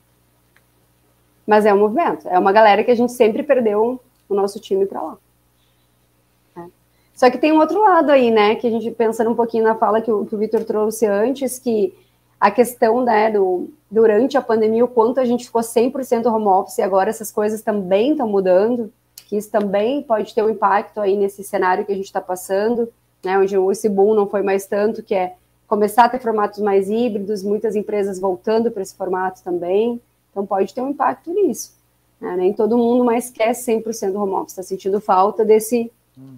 mas é um movimento, é uma galera que a gente sempre perdeu o nosso time para lá. É. Só que tem um outro lado aí, né? Que a gente pensando um pouquinho na fala que o, que o Vitor trouxe antes, que a questão, né, do, durante a pandemia, o quanto a gente ficou cem por cento home office, e agora essas coisas também estão mudando, que isso também pode ter um impacto aí nesse cenário que a gente está passando, né, onde esse boom não foi mais tanto, que é começar a ter formatos mais híbridos, muitas empresas voltando para esse formato também, então pode ter um impacto nisso. Né? Nem todo mundo mais quer cem por cento home office, está sentindo falta desse... Hum.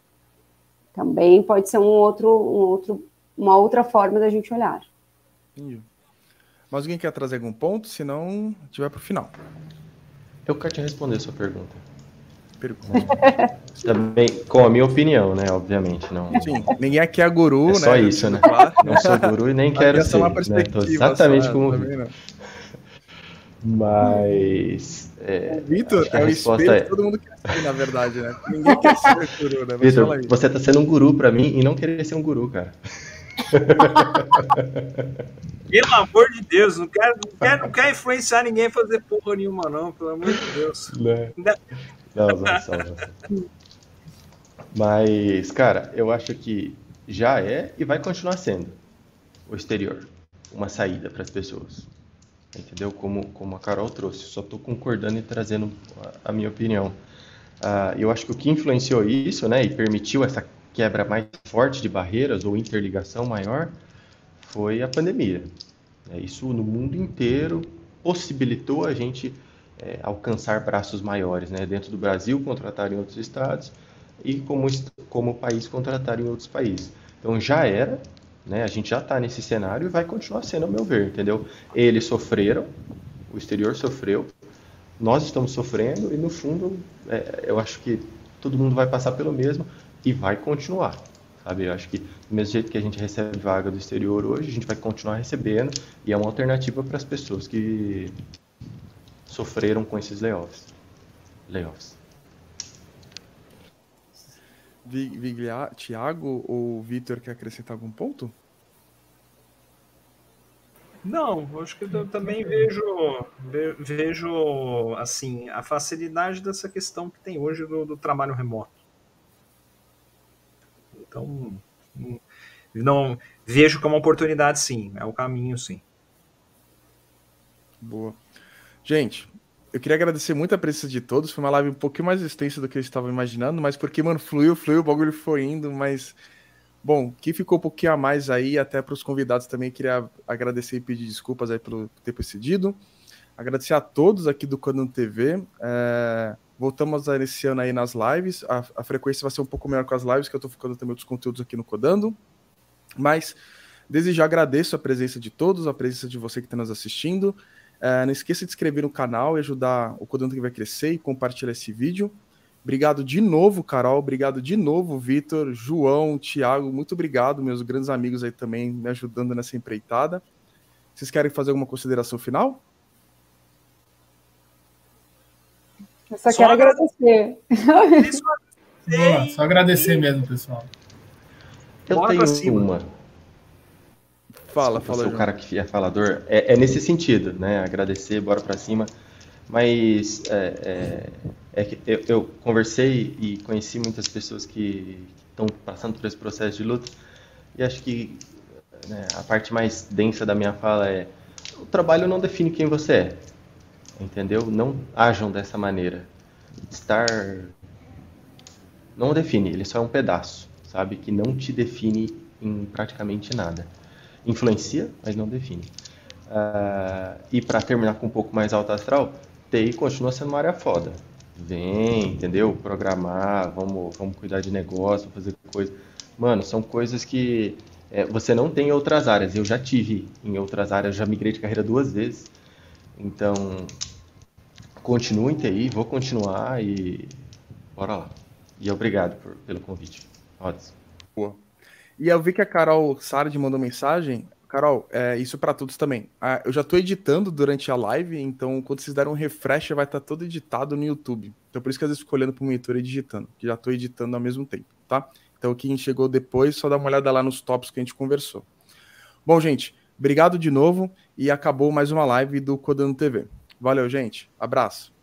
Também pode ser um outro, um outro, uma outra forma da gente olhar. Entendi. Mas alguém quer trazer algum ponto? Se não, a gente vai para o final. Eu quero te responder a sua pergunta. Pergunta. Também com a minha opinião, né? Obviamente. Não... Sim, ninguém aqui é guru, é né? Só isso, né? Claro. Não sou guru e nem quero ser. Né? Tô exatamente só, como... Também, Mas... É, o Vitor é o espelho é... que todo mundo quer ser, na verdade, né? Ninguém quer ser guru, né? Vitor, você tá sendo um guru pra mim e não querer ser um guru, cara. Pelo amor de Deus, não quero, não quero, não quero influenciar ninguém a fazer porra nenhuma, não, pelo amor de Deus. Não, não, não, só, não. Mas, cara, eu acho que já é e vai continuar sendo o exterior uma saída para as pessoas. Entendeu? Como, como a Carol trouxe, só estou concordando e trazendo a, a minha opinião. Uh, eu acho que o que influenciou isso, né, e permitiu essa quebra mais forte de barreiras ou interligação maior foi a pandemia. É, isso no mundo inteiro possibilitou a gente é, alcançar braços maiores, né, dentro do Brasil, contratar em outros estados e como, como país contratar em outros países. Então já era, né, a gente já está nesse cenário e vai continuar sendo, ao meu ver, entendeu? Eles sofreram, o exterior sofreu, nós estamos sofrendo e no fundo é, eu acho que todo mundo vai passar pelo mesmo e vai continuar, sabe? Eu acho que do mesmo jeito que a gente recebe vaga do exterior hoje, a gente vai continuar recebendo e é uma alternativa para as pessoas que sofreram com esses layoffs. layoffs. Viglia, Thiago ou Vitor quer acrescentar algum ponto? Não, acho que eu também vejo, vejo assim, a facilidade dessa questão que tem hoje do, do trabalho remoto. Então, não vejo como uma oportunidade, sim. É o caminho, sim. Boa. Gente, eu queria agradecer muito a presença de todos. Foi uma live um pouquinho mais extensa do que eu estava imaginando, mas porque, mano, fluiu, fluiu, o bagulho foi indo, mas... Bom, que ficou um pouquinho a mais aí, até para os convidados também, queria agradecer e pedir desculpas aí pelo tempo excedido. Agradecer a todos aqui do Codando T V. É... Voltamos esse ano aí nas lives. A, a frequência vai ser um pouco melhor com as lives, que eu estou focando também outros conteúdos aqui no Codando. Mas, desde já agradeço a presença de todos, a presença de você que está nos assistindo. É, não esqueça de se inscrever no canal e ajudar o Codando que vai crescer e compartilhar esse vídeo. Obrigado de novo, Carol. Obrigado de novo, Vitor, João, Thiago. Muito obrigado, meus grandes amigos aí também me ajudando nessa empreitada. Vocês querem fazer alguma consideração final? Eu só, só quero agradecer. agradecer. Boa, só agradecer mesmo, pessoal. Eu Bora tenho uma. Fala, desculpa, fala, eu sou o João. cara que é falador. É, é nesse sentido, né? Agradecer, bora pra cima. Mas é, é, é que eu, eu conversei e conheci muitas pessoas que estão passando por esse processo de luta. E acho que, né, a parte mais densa da minha fala é: o trabalho não define quem você é, entendeu? Não ajam dessa maneira. Estar não o define, ele só é um pedaço, sabe? Que não te define em praticamente nada. Influencia, mas não define. Uh, e para terminar com um pouco mais alto astral, T I continua sendo uma área foda. Vem, entendeu? Programar, vamos, vamos cuidar de negócio, fazer coisa. Mano, são coisas que é, você não tem em outras áreas. Eu já tive em outras áreas, já migrei de carreira duas vezes. Então, continuo em T I, vou continuar e bora lá. E obrigado por, pelo convite. Rods. Boa. E eu vi que a Carol Sardi mandou mensagem. Carol, é, isso para todos também. Ah, eu já tô editando durante a live, então quando vocês derem um refresh, vai estar todo editado no YouTube. Então por isso que às vezes fico olhando pro monitor e digitando, que já tô editando ao mesmo tempo, tá? Então quem chegou depois, só dá uma olhada lá nos tópicos que a gente conversou. Bom, gente, obrigado de novo e acabou mais uma live do Codando T V. Valeu, gente. Abraço.